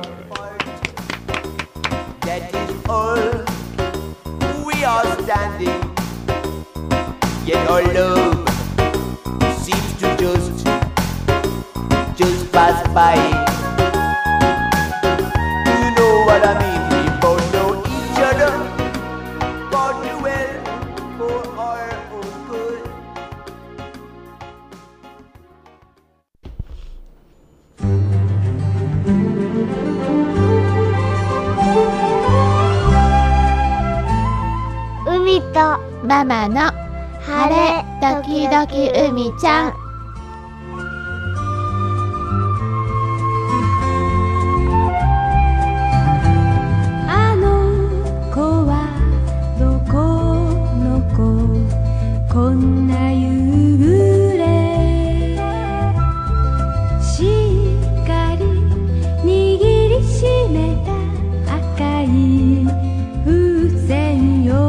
That is all we are standing. Yet our love seems to just goodbye. You know what I mean, we both know each other. For the well, for our own good. 海とママの晴れ時々海ちゃん。 あの子はどこの子、こんな夕暮れ、しっかり握りしめた赤い風船よ。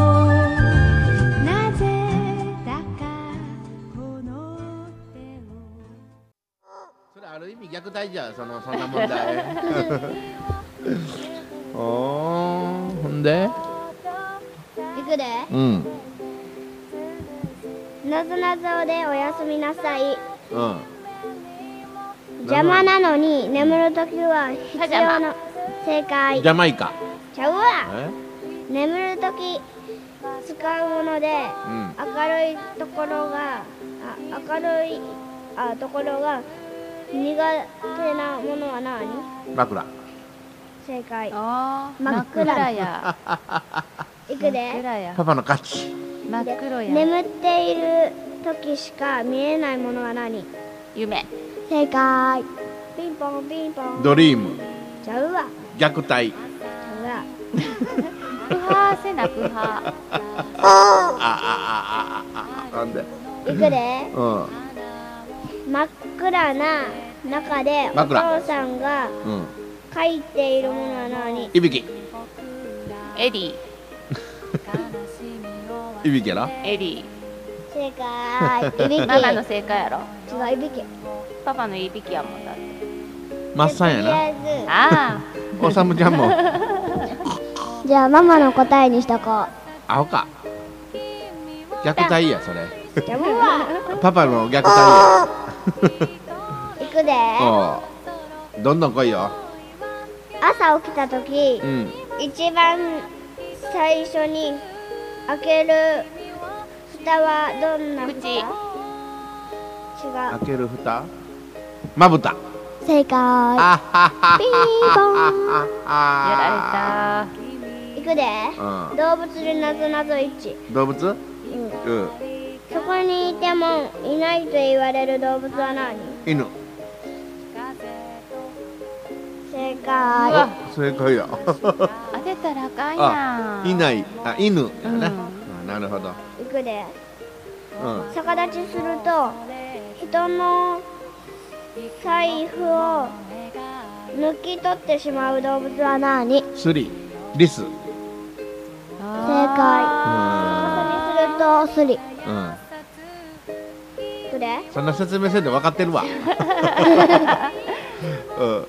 なぜだかこの手を。 それある意味虐待じゃん、そのそんな問題。おー、ほんでいくで。 うん。 なぞなぞでおやすみなさい。 うん。 邪魔なのに眠るときは必要の正解。 ジャマイカ。 ちゃうわ。 え眠るとき使うもので、 うん明るいところがあ明るいあところが苦手なものは何？ 枕。 正解。 あー真っ暗真っ暗や。 いく真っで。 暗や。 パパの勝ち。 真っ黒や。 眠っているときしか見えないものは何？ 夢。 正解。ピンポンピンポン。 ドリーム。 ちゃうわ。 虐待。 ちゃうわ。 不破せな不破。 ああああああなんで。 いくで。 うん真っ暗な中でお真っ暗父さんがうん。 書いているものは何？ いびき。 エリいびきやろ。 ー。エリ正解。いびき。 ー。ママの正解やろ。 違う、いびき。 パパのいびきやもんだって。 マッサンやな。 とりあえずあおさむちゃんも。 じゃあママの答えにしとこアホか。虐待やそれ。 う。じゃあママパパの虐待や。 行くで。 おうどんどん来いよ。 朝起きたとき、 うん。 一番最初に開ける蓋はどんな蓋？ 口違開ける蓋。まぶた。 う。正解。 あはは。 ピンポン。 あやられ行くで。 うん動物でなぞなぞいち。 動物？ うん。 うん。 そこにいてもいないと言われる動物は何？ 犬。 正解。 正解や。 た。当てたらあかんやん。 いない。あ、犬やうんな。あなるほど。 行くで。 うん。 逆立ちすると人の財布を抜き取ってしまう動物は何？ スリ。リス。 正解。逆さにするとスリ。 うん。 行くで。 そんな説明せんで分かってるわ。うん。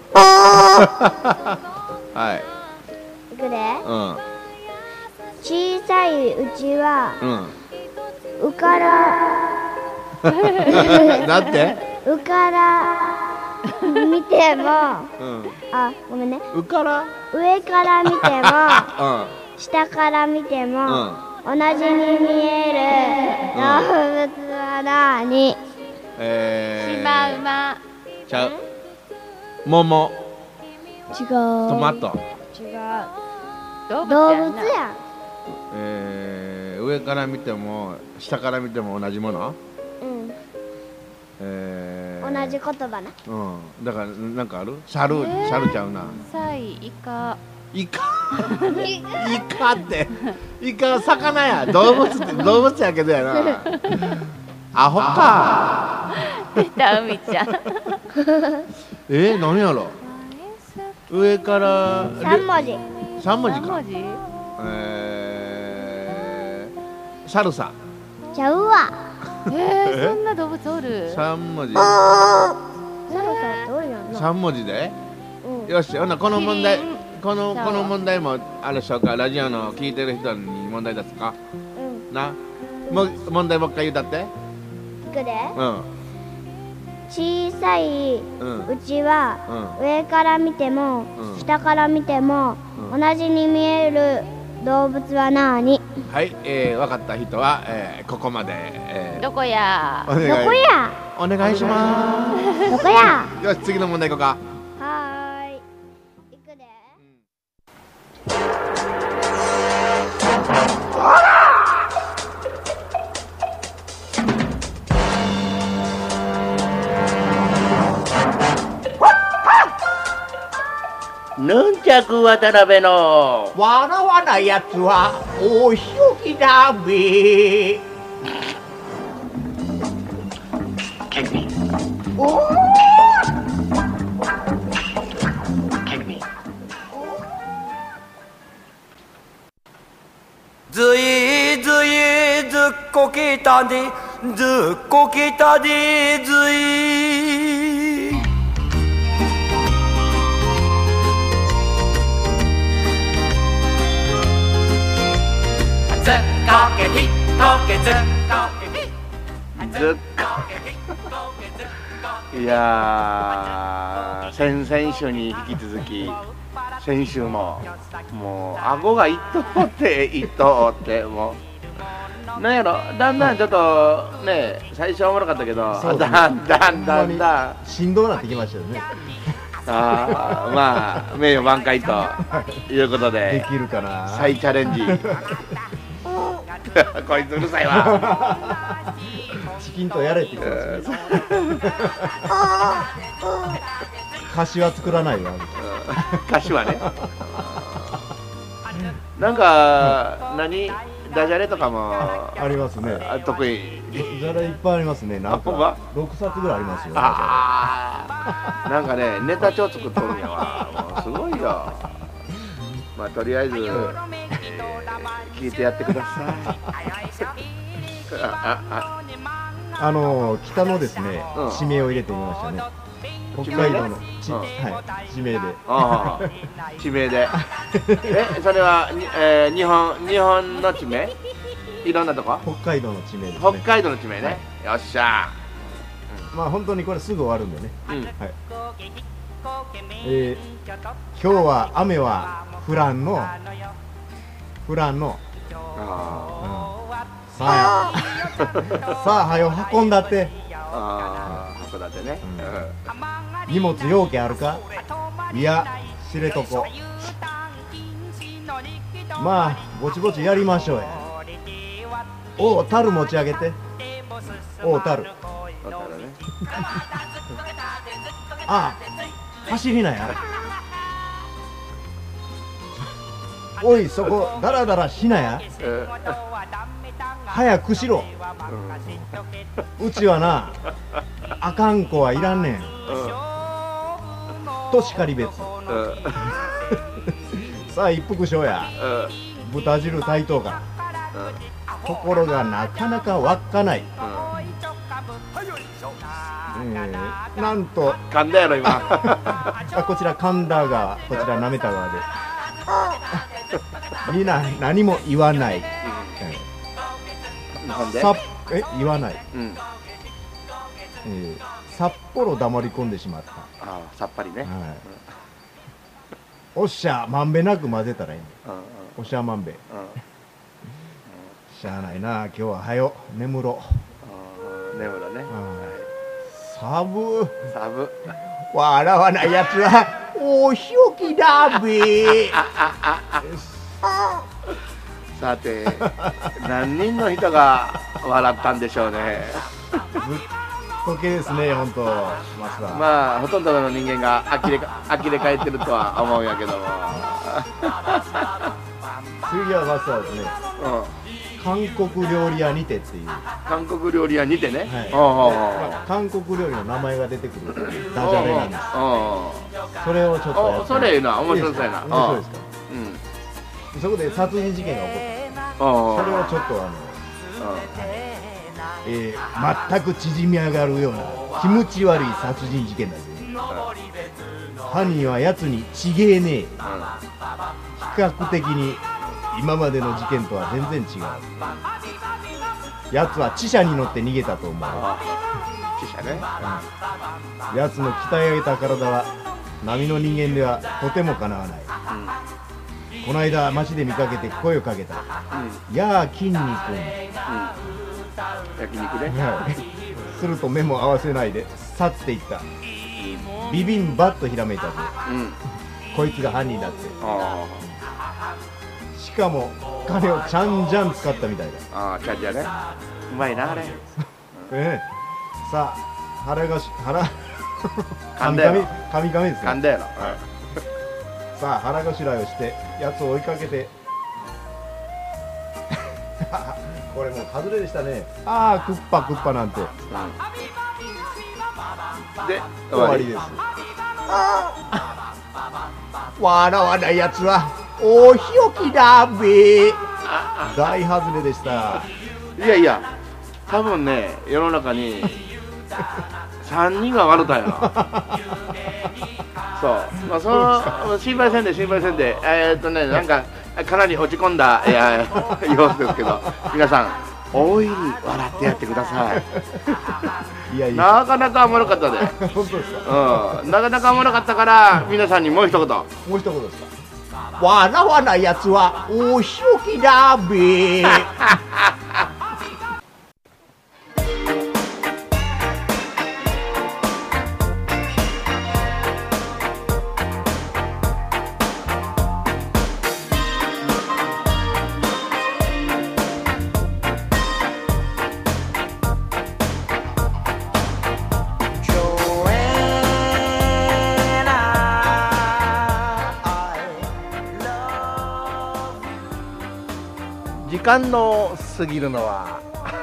はい。 行くで。 うん。 小さいうちはうん。 うからだって。 うから見てもうん。 あごめんねうから。 上から見てもうん。 下から見ても、 うん。 同じに見える動物は何？ えー。 シマウマ。 ちゃう。桃。 違う。 トマト。 違う。 動物動やんな。 物や。 えー、上から見ても下から見ても同じもの。 うん。 えー、 同じ言葉な。 うん。だからなんかある？猿、 えー猿ちゃうな。 サイ、イカ。 イカ。イカってイカは魚や。動物って動物やけどやな。アホか。 出た海ちゃん。 えー、何やろ。上から三文字。 三文字か。 何文字？ えー、サルサ。 ちゃうわ。 えー、そんな動物おる。 三文字。 サロさんどういうの？ 三文字で。 うん。 よし、ほなこの問題キリン。 このそうこの問題もあれでしょうか。ラジオの聞いてる人に問題出すか。 うん。 な。もう問題もう一回言うたって。 いくで。 うん。 小さいうんうちは、上から見ても、 うん下から見ても、 うん同じに見える動物は何？ はい、えー、分かった人は、えー、ここまで、えどこやー、お願いどこやお願いしまどこやす。よし、次の問題いこうか。 はーい。いくで。 ヌンチャク渡辺の笑わないやつはお仕置きだべ。 ずいずいずっこきたでずっこきたでずいずっこけひっこけずっこけひずっいやー、先々週に引き続き先週ももう顎が一頭って一頭ってもうなんやろ、だんだんちょっとね最初はおもろかったけど、 そうですねだんだんだんだんしんどくなってきましたよね。 あーまあ名誉挽回ということでできるかな。 再チャレンジこいつうるさいわチキンとやれって言ってますね。歌詞は作らないわ。 歌詞はねなんか何ダジャレとかもありますね。 あ得意。 じゃらいっぱいありますね。なんあほんまかろくさつぐらいありますよ。 ああなんかねネタ帳作っとるんやわ。もうすごいよ。まあとりあえず、えー聞いてやってください。あああの北のですね、 うん地名を入れてみましたね。北海道の地、 うんはい、地名で。 ああ地名でえそれはに、えー日本日本の地名いろんなとこ北海道の地名です北ね。 海道の地名ね、よっしゃまあ本当にこれすぐ終わるんでね。 うんはい。えー、今日は雨は降らんの降らんの。 あさあさあはよ運んだって。 ああ函館ね、うん荷物容器あるか。いや知れとこ。まあぼちぼちやりましょうや。おう樽持ち上げて。おう樽。 だったらねああ走りなや。おいそこダラダラしなや。 うん早くしろ。うちはなあかん子はいらんねんとしかり別。さあ一服しようや。豚汁炊いとうから。ところがなかなか湧かない。えー、なんと噛んだやろ今あこちら神田川、こちら滑田川でみんな何も言わない。 なんでさえ言わない、 うんえー札幌黙り込んでしまった。 ああさっぱりね、 はいおっしゃまんべんなく混ぜたらいいね。 うんうんおっしゃまんべん。 うんしゃあないな今日ははよ眠ろうん眠るね、 う。サブサブ笑わないやつはお仕置きだべ。 さて何人の人が笑ったんでしょうね。 ずっとけですね本当マスター。 まあほとんどの人間が呆れ呆れ返ってるとは思うんやけども次はマスターですねうん韓国料理屋にてっていう、 韓国料理屋にてね、 はいおうおうおうまあ韓国料理の名前が出てくるダジャレなんです。 おうおうそれをちょっとやっておそれいいな面白そうやな。 いいですか面白いですか。 うんそこで殺人事件が起こった。 おうおうそれをちょっとあの、えー、全く縮み上がるような気持ち悪い殺人事件だぜ。犯人は奴にちげえねえ。比較的に今までの事件とは全然違う。 やつは汽車に乗って逃げたと思う。 汽車ね。 やつの鍛え上げた体は並の人間ではとてもかなわない。この間街で見かけて声をかけた。やあ筋肉。 焼肉ね。 すると目も合わせないで去っていった。ビビンバッとひらめいたぜ。こいつが犯人だって。しかも金をちゃんじゃん使ったみたいだ。 ああ、ちゃんじゃね。うまいなあれ。 ええ。さあ腹がし腹噛んだやろ。 噛み噛みですね。 噛んだやろ。 さあ腹ごしらえをしてやつを追いかけてこれもう外れでしたね。ああクッパクッパなんて、うん、 で終わりです。笑わないやつはおひよきだべ。大外れでした。 いやいや多分ね世の中にさんにんが笑ったよ。そう、まあ、その心配せんで心配せんで、えー、っとねなんかかなり落ち込んだいや様子ですけど、皆さん大いに笑ってやってください。いやいやなかなかおもろかったで。 本当ですか。 うん、なかなかおもろかったから皆さんにもう一言。もう一言ですか。笑わないやつはおひよきだべ。 時間の過ぎるのは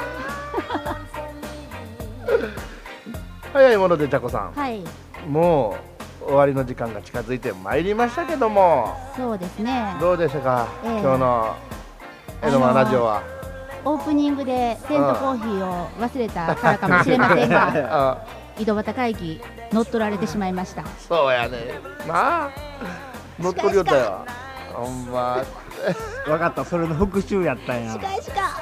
早いものでちゃこさん、 はい、 もう終わりの時間が近づいてまいりましたけども、 そうですね、 どうでしたか、 えー、 今日の江戸川ラジオは。 オープニングでテントコーヒーを忘れたからかもしれませんが井戸端会議乗っ取られてしまいました。 そうやねなあ、乗っ取りよったよほんま。 分かった、それの復習やったんや。 しかしか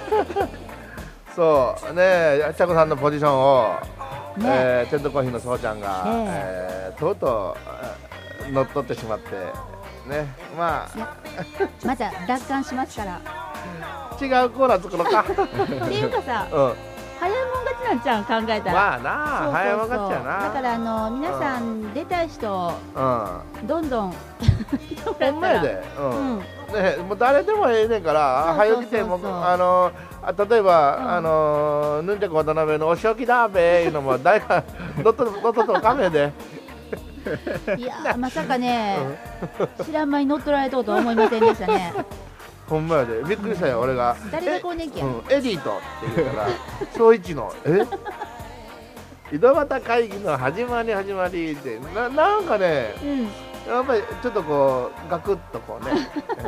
そうね、ちゃこさんのポジションを、 ねえー、テントコーヒーのそうちゃんが、 ねえー、とうとう乗っ取ってしまってね、まあまた奪還しますから違うコーナー作ろうか。 っていうかさ、 うん、 早いもん勝ちなんちゃうん考えたら。 まあなあ、そうそうそう、早いもん勝ちやな。 だからあの皆さん出たい人、 うん、 どんどんほんまやで、うん、ね、もう誰でもええねんから、早起きてもあの例えば、うん、あのヌンチャク渡辺のお仕置きだべいうのも誰かどっとどっととかめで。 いやまさかね、知らん間に乗っ取られとうとは思いませんでしたね。 ほんまやで、びっくりしたよ、俺が。 誰がこうねんきや、 うん、エディートって言うから総一のえ井戸端会議の始まり始まりってな、なんかね、うん、やっぱりちょっとこうガクッとこうね、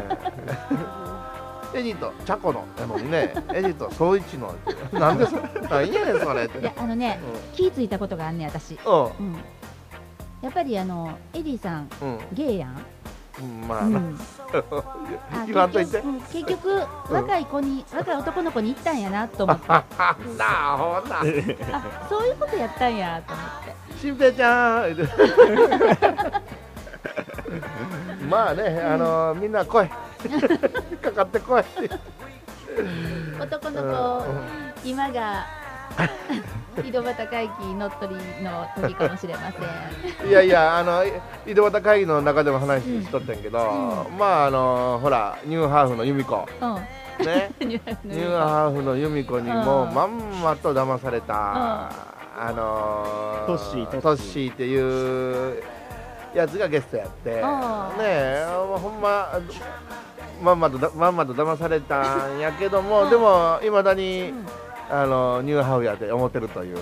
えー、エディとチャコのやのにね、エディと総一のなんでそなんやねんそれって。 いやあのね、うん、気ぃついたことがあんねん私。うん、うん、やっぱりあのエディさん、うん、ゲイやん。 うん、まあな、うん、 言わんといて。結局若い子に、うん、若い男の子に行ったんやなと思って。なあ、ほんな。 あ、そういうことやったんやと思って。 しんぺいちゃん。まあね、うん、あのー、みんな来い。かかってこい。 男の子、うん、今が。井戸端会議乗っ取りの時かもしれません。 いやいや、あの井戸端会議の中でも話しとったんやけど、うん、まああのほらニューハーフの由美子、うん、ねニューハーフの由美子にも、うん、まんまと騙された、うん、あのトッシートッシーっていうやつがゲストやって、ねえほんままんまとまんまと騙されたんやけども、でもいまだに、うん、あのニューハーフやって思ってるという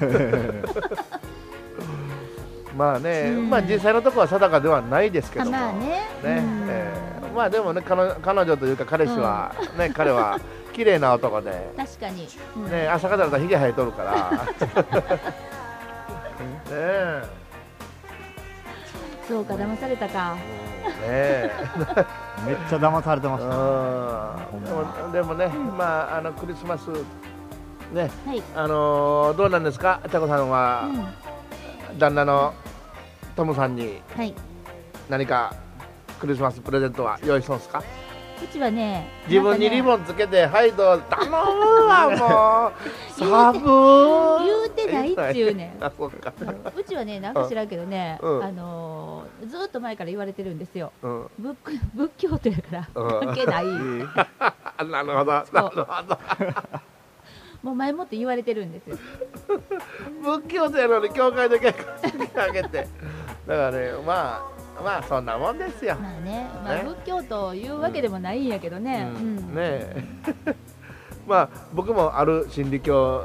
まあね、うん、まあ実際のところは定かではないですけども、 まあね、 ね、えー、まあでもね、彼, 彼女というか彼氏は、うん、ね、彼は綺麗な男で確かに、うん、 ね、朝方だったらひげ生えとるからねえ、 そうか、騙されたか。 ねえめっちゃ騙されてましたね。 うんでもでもね、まああのクリスマスね、 はい。 あのーどうなんですか、ちゃこさんは、旦那のトムさんにはい。 何かクリスマスプレゼントは用意しそうですか？ うちはね、 自分にリンボンつけて、はいどうぞ頼むわもうサブー言うてないっていうね。 あ、そうか。 うちはね、なんか知らんけどね、 うんあのーずーっと前から言われてるんですよ。 うん仏仏教徒やからうん関係ない。 なるほど、なるほど。 もう前もって言われてるんですよ。 仏教徒やのに教会で結婚あげて、だからね、まあまあそんなもんですよ。 まあね、まあね仏教というわけでもないんやけどね。 ううんん。 ねえまあ僕もある心理教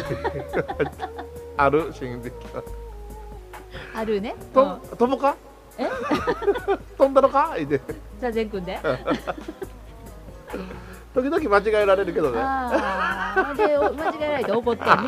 ある心理教あるね。 とうん飛ぶかえ？ 飛んだのか言って座禅組んで。 時々間違えられるけどね。 ああ、でお間違えられて怒ってんね。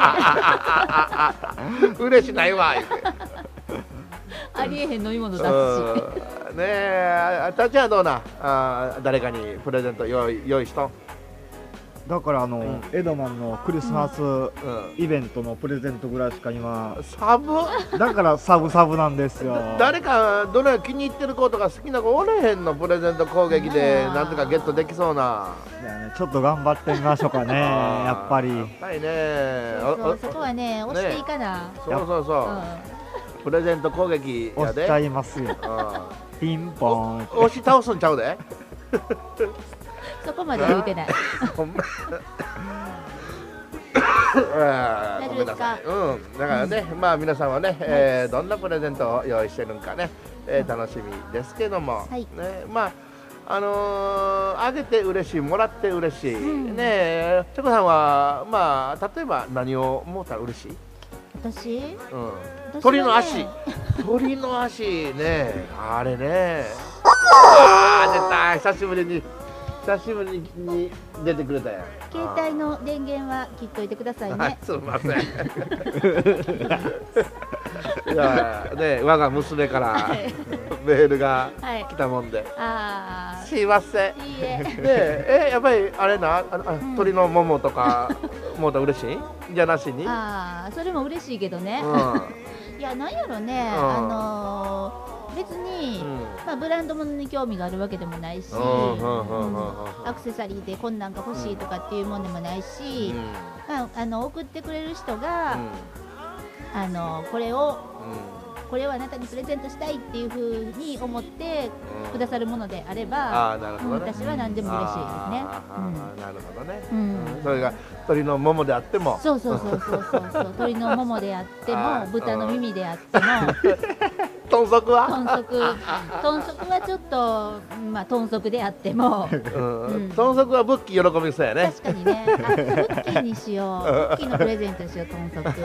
嬉しないわ言ってありえへん飲み物出すし。 うんねえ、たちはどうなあ誰かにプレゼント用意用意しとん。 だからあの、 うんエドマンのクリスマスうんイベントのプレゼントぐらいしか今、 サブだからサブサブなんですよ。 誰かどれ気に入ってる子とか好きな子おれへんの、プレゼント攻撃でなんとかゲットできそうな。 じゃあね、ちょっと頑張ってみましょうかね、やっぱり。 はいねそうそうおおそこはね、押していいかな。 そうそうそう、プレゼント攻撃やで押しちゃいますよ。 うんピンポン。 押し倒すんちゃうでそこまで言うてない。 ほんまあー大丈夫ですかごめんなさい。うん、だからね、まあ皆さんはね、えーどんなプレゼントを用意してるんかね、えー楽しみですけども、 はいね、まああのーあげて嬉しい、もらって嬉しい、 うんねえ、ちょこさんはまあ例えば何をもったら嬉しい？ 私？ うん、 私はね鳥の足、鳥の足ね、あれね、ああ出た、久しぶりに久しぶりに出てくれたやん。 携帯の電源は切っといてくださいはいね。 すみません。いやね、我が娘からはいメールがはい来たもんで、 ああ、 すいません。 いいえ。 ねえ、えやっぱりあれな、ああ鳥のももとかもうたら嬉しい？じゃなしに？うん。 ああ、それも嬉しいけどね。いや、なんやろね、 うんあのー別に、まあブランド物に興味があるわけでもないし、 うんうんうんうんうんアクセサリーでこんなんが欲しいとかっていうもんでもないし、まああの送ってくれる人が、あのこれをこれをあなたにプレゼントしたいっていうふうに思ってくださるものであれば、 あーなるほどねうん私は何でも嬉しいですね。 あーなるほどね。 うんそれが鳥のももであっても。 そうそうそうそうそうそう鳥のももであってあーも豚の耳であっても豚足は？ 豚足豚足はちょっとまあ豚足であってもうん。豚足はブッキー喜びそうやね。 確かにね、あブッキーにしようブッキーのプレゼントしよう豚足。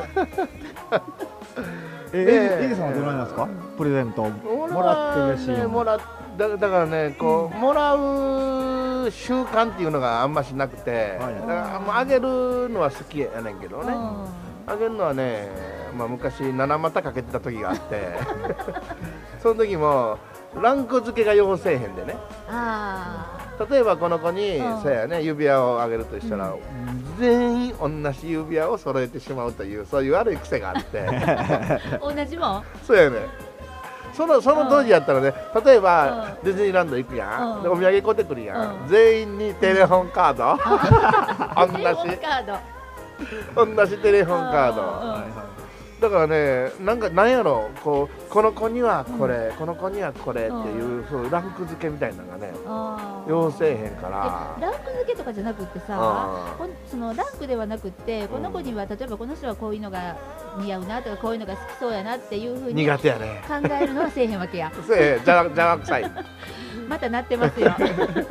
え、 ねエイジさんはどうなんですか、プレゼントもらって嬉しいの。 ねもらだだからねこう、もらう習慣っていうのがあんましなくて、 はいだからもうあげるのは好きやねんけどね、あげるのはね、まあ、昔七股かけてた時があってその時もランク付けがようせえへんでね、 あ例えばこの子に、 うんそうやね、指輪をあげるとしたら、全員同じ指輪を揃えてしまうというそういう悪い癖があってあ、同じもん。 そうやね。そのその当時やったらね、例えば、ディズニーランド行くやん、 うんでお土産買ってくるやん、 うん全員にテレホンカード、同テレホンじカード。 同じテレホンカード、 うんだからね、なんかなんやろこうこの子にはこれ、この子にはこれっていう、そうランク付けみたいなのがね、 あー要せえへんから。 でランク付けとかじゃなくってさ、 うんこんそのランクではなくってこの子には例えばこの人はこういうのが似合うなとかこういうのが好きそうやなっていうふうに苦手やね。 考えるのはせえへんわけや。 せえ、じゃじゃらくさい。 またなってますよ。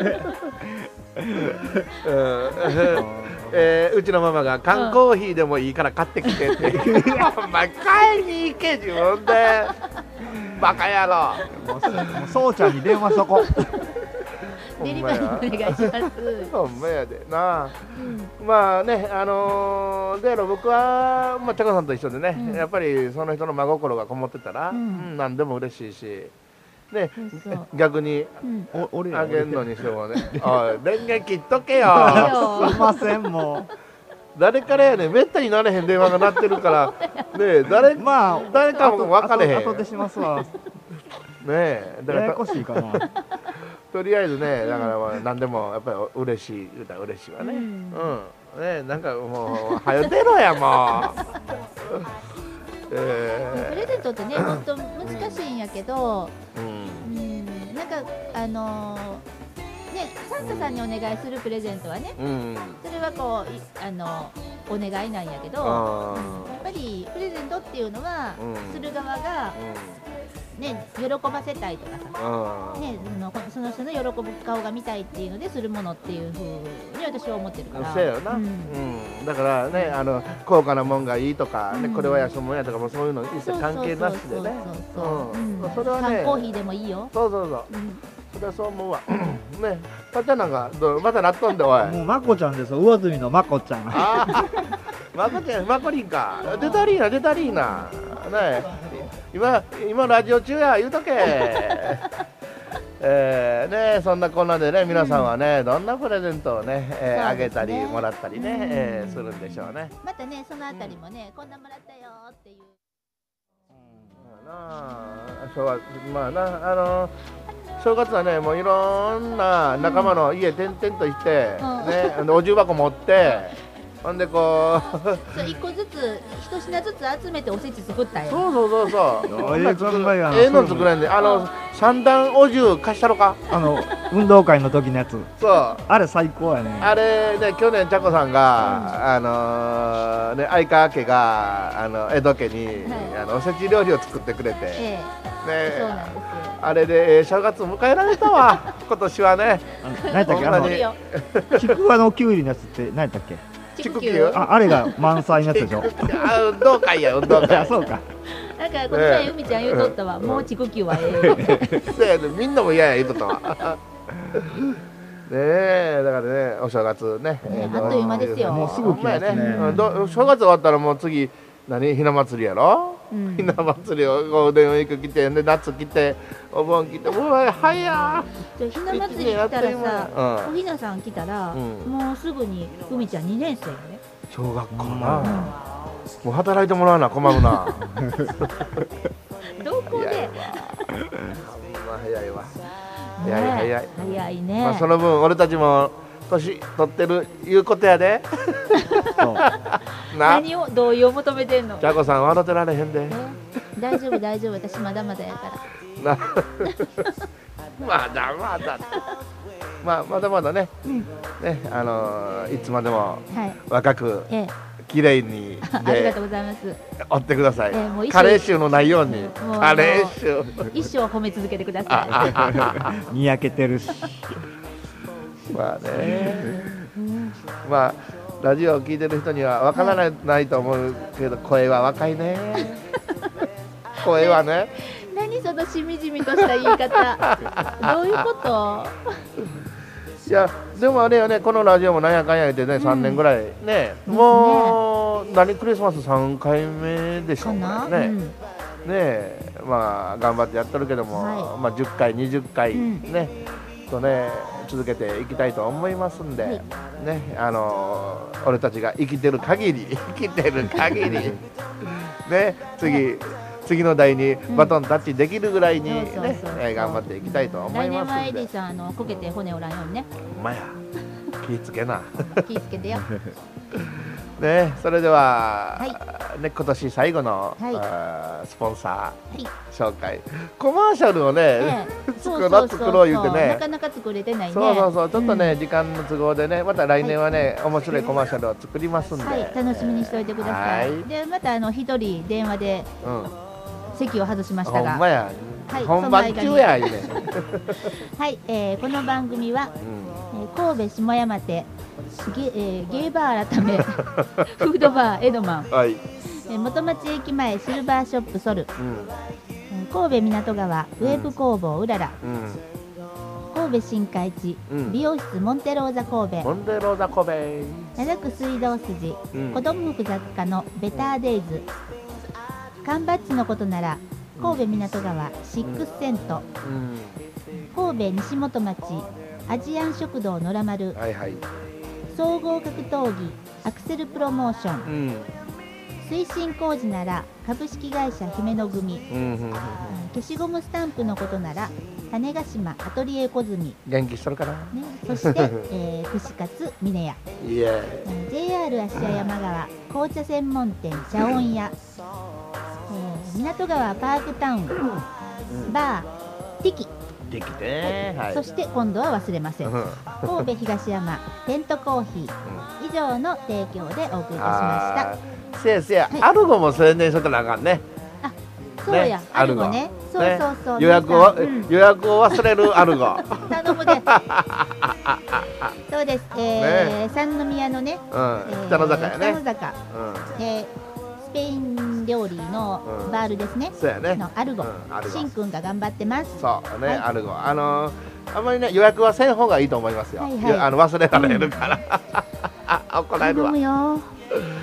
うんえーうちのママが缶コーヒーでもいいから買ってきてって、お前買いに行け自分でバカ野郎。 もうもうそうちゃんに電話しとこう。 デリバリーお願いします。 ほんまやでな、 うんまあね、あのー、でや僕は、まあ、ちゃこさんと一緒でね、 うんやっぱりその人の真心がこもってたら、 うんうん何でも嬉しいし、 ねそうそう逆にうんお俺あげるのにしてもねおい電源切っとけよすいませんも誰からやねんめったになれへん電話が鳴ってるからねえ誰,、 まあ誰かも分かれへん後でしますわねえだややからこしいかなとりあえずねだからまあ何でもやっぱり嬉しい言うたら嬉しいわねううんん、ねなんかもうはよ出ろやもうプえレゼントってね本当難しいんやけど、 ーうんうん、なんかあのーねサンタさんにお願いするプレゼントはね、 うんそれはこういあのお願いなんやけど、 あやっぱりプレゼントっていうのは、 うんする側がね喜ばせたいとかさ、 あね、そのその人の喜ぶ顔が見たいっていうのでするものっていうふうに私は思ってるから。 そうやな、 ううんんだからねあの高価なもんがいいとか、ねうんこれは安物やとかもそういうの一切関係なしでねそうそうそうそううんうんそれはね缶コーヒーでもいいよ。 そうそうそううんそれはそう思うわねたっちゃんなんかどうまたなっとんでおいもうまこちゃんです魚住のまこちゃんああまこちゃんまこりんか出たりーな出たりーなね今今ラジオ中や言うとけえー、ねそんなこんなでね皆さんはね、どんなプレゼントをね、えーあそうですねげたりもらったりね、 うんえーするんでしょうねまたねそのあたりもね、こんなもらったよっていう。 まあな正月まあなあの正月はねもういろんな仲間の家転々と行って、 うんねでお重箱持ってほんでこうそう一個ずつ一品ずつ集めておせち作ったよ。 そうそうそうそうええ考えやなええの作れんであの三段お重貸したろかあの運動会の時のやつそうあれ最高やねあれね去年ちゃこさんが、あのーね相川家があの江戸家に、 はいあのおせち料理を作ってくれて、 ええ、 ねそうなんですよ。 あれで、えー正月迎えられたわ今年はね何やったっけあのほんまにちくわのきゅうりのやつって何やったっけ竹竹球ああれが満載のやつでしょあ運動会や運動いや会そうかなんかこの前海ちゃん言うとったわ、もう竹球はええ。 そうやねみんなも嫌や言うとったわねえだからねお正月ねえーあっという間ですよもうすぐ来ますねほんまやうんど正月終わったらもう次何ひな祭りやろ、 うんひな祭りをゴールデンウィーク来てで夏来てお盆来てうわ早じゃあひな祭り来たらさ、 うんおひなさん来たら、 うんもうすぐに海ちゃんにねん生やね。 小学校な、もう働いてもらわな困るなどこで？ 早いわほんま早いわ早い早い、 早いね。 まあ、その分俺たちも年取ってるいうことやでそうな何を同意を求めてんの？ じゃこさん笑ってられへんでね大丈夫大丈夫、私まだまだやから。 なまだまだまあまだまだね、ねあのーいつまでもはい。 若くええ、 綺麗にありがでとうございます。 追ってください、 ええもう一生カレー臭のないようにもうカレー臭一生褒め続けてください。 にやけてるしまあねまあラジオを聞いてる人にはわからない,、ないと思うけど声は若いね声はね何そのしみじみとした言い方。どういうこと？ いやでもあれよねこのラジオもなんやかんや言ってね、さんねんぐらいねもう何クリスマスさんかいめでしょかな？ ね、 うんねえまあ頑張ってやってるけども、 はいまあじゅっかいにじゅっかいうんね、とね続けていきたいと思いますんで、 はいねあのー俺たちが生きてる限り生きてる限りね次次の代にバトンタッチできるぐらいにね、 そうそうそうそうえー頑張っていきたいと思来いますんで年はエディ。さんあのこけて骨折らんようにね。 ほんまや気ぃつけな気ぃつけてよ。 ねそれでは、 はね今年最後の、 はいあースポンサはい。 ー紹介コマーシャルをね、 ええ作ろう作ろう言うてねなかなか作れてないね。 そうそうそうちょっとね、 うん時間の都合でねまた来年はね、面白いコマーシャルを作りますんで、 はい、楽しみにしておいてください。 はいで、またあの一人電話でうん席を外しましたが、 ほんまや、 はい本番中や言うね、 はい、えーこの番組は、 うんえー神戸下山手ゲ,、えーゲイバー改めフードバーエドマン、 はい、 えー元町駅前シルバーショップソル、 うんえー神戸港川ウェーブ工房うらら、 うん、 神戸新海地、 うん美容室モンテローザ神戸、 モンデローザコベ灘区水道筋、 うん子供服雑貨のベターデイズ、缶バッジのことなら神戸港川シックスセント、 うん、 神戸西本町アジアン食堂のらまる、 はいはい、 総合格闘技アクセルプロモーション、うん、推進工事なら株式会社姫の組、うんうんうん、消しゴムスタンプのことなら種子島アトリエ小住、 元気しとるかな、ね、 そして、えー、串カツ峰屋、ジェイアール 芦屋山川紅茶専門店茶音屋、えー、港川パークタウン、うん、バーティキできて、はい、 そして今度は忘れません、神戸東山テントコーヒー、うん、以上の提供でお送りいたしました。 せやせや、はい、アルゴも宣伝しとかなあかんね。 あ、そうや、ね、アルゴね。そうそうそう、ね、 予約を、うん、予約を忘れるアルゴ。 頼むで。そうです。えーね、三宮のね、 うん、えー、北の坂やね。 北の坂、うん、えー、スペイン料理のバールですね。 うん、そうやね。 のアルゴ、うん、しんくんが頑張ってます。 そうね、はい、アルゴ、あのー、あんまりね予約はせん方がいいと思いますよ。はいはい、あの忘れられるから。うん、あ、怒られるわ。 頼むよ。 ね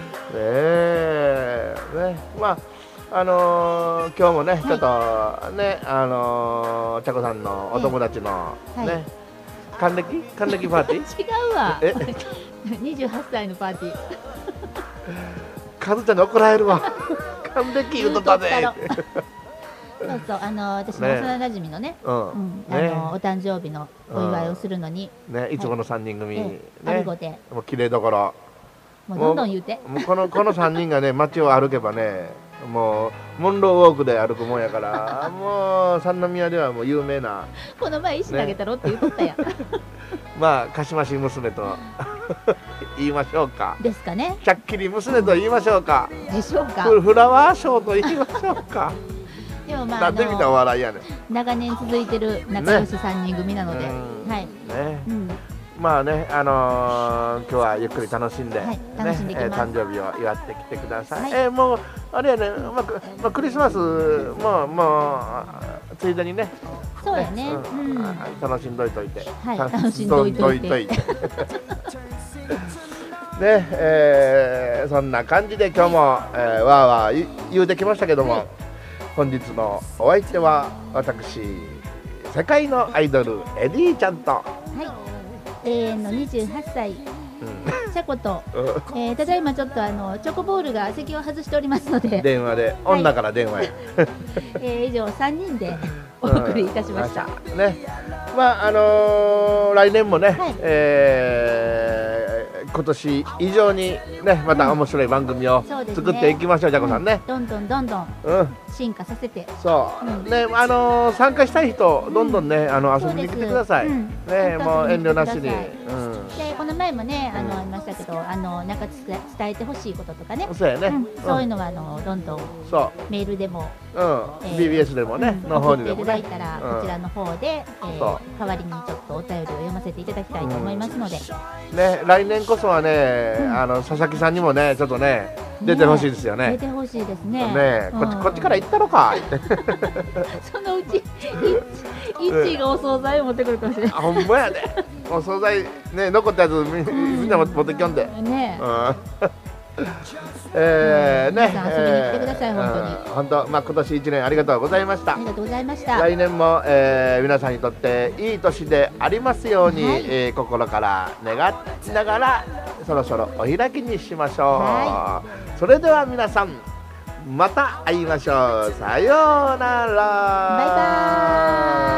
え、ね、まあ。あのー、今日もね、はい、ちょっとね、あのー、ちゃこさんのお友達の、はい、ね、還暦還暦パーティー違うわ。えにじゅうはっさいのパーティー。 カズちゃんに怒られるわ。還暦言うとったで。 そうそう、あのー、私の幼馴染のね、うん、うん、あのーね、お誕生日のお祝いをするのに、 うん、ね、いつものさんにん組、はい、ね、 アルゴでもう綺麗どころ。 もうどんどん言うて。 もうこのこのさんにんがね、街を歩けばね。もうモンローウォークで歩くもんやからもう三宮ではもう有名なこの前石投げたろって言っとったやん、ね、 まあかしまし娘と言いましょうかですかね、 ちゃっきり娘と言いましょうか、 でしょうか、 フラワーショーと言いましょうか。 でもまあ、 なんでみたお笑いやねん。 長年続いてる仲良しさんにん組なので、ね、はいね、 うん、まあね、あのー、今日はゆっくり楽しんで、はい、 楽しんできます、 ね、えー、誕生日を祝ってきてください、はい、えー、もうあれやね、まあまあ、クリスマスももうついでにね、 そうやね、うん、 楽しんどいといて、 はい、楽しんどいといてね、 えー、そんな感じで今日も、えー、わーわー言うてきましたけども、はい、本日のお相手は私世界のアイドルエディちゃんと、はい、 永遠のにじゅうはっさい、シャコと、えー、ただいまちょっとあのチョコボールが席を外しておりますので、 電話で、はい、女から電話へ、 えー、以上さんにんでお送りいたしました、 うん、ね、まああのー、来年もね、はい、えー、今年以上にねまた面白い番組を作っていきましょう、じゃこさんね、 うん、どんどんどんどん、うん、進化させて、 そう、うん、ね、あのー、参加したい人どんどんね、うん、あの遊びに来てください、うん、ね、もう遠慮なしに、うん、でこの前もね、あの言いましたけど、あのなんか伝えてほしいこととかね、 そうやね、 うん、そういうのはあのどんどんメールでも、 うん、えー、ビービーエス でもね、うん、の方にでもね、 送っていただいたら、こちらの方で、えー、代わりにちょっとお便りを読ませていただきたいと思いますので、 うん、ね、来年こそはね、うん、あの佐々木さんにもねちょっとね出てほしいですよね。 出てほしいですね。 ね、こっち、うん、こっちから行ったのかそのうちいちいがお惣菜を持ってくるかもしれない。 ほんまやで、お惣菜ね残ったやつ み,、うん、みんな持ってきょんで。 ね。 うんえー、ね、 皆さん遊びに来てください、えー、本当に。 本当、まあ今年一年ありがとうございました。 ありがとうございました。 来年も、えー、皆さんにとっていい年でありますように、はい、えー、心から願いながらそろそろお開きにしましょう。はい、それでは皆さんまた会いましょう。さようなら。 バイバーイ。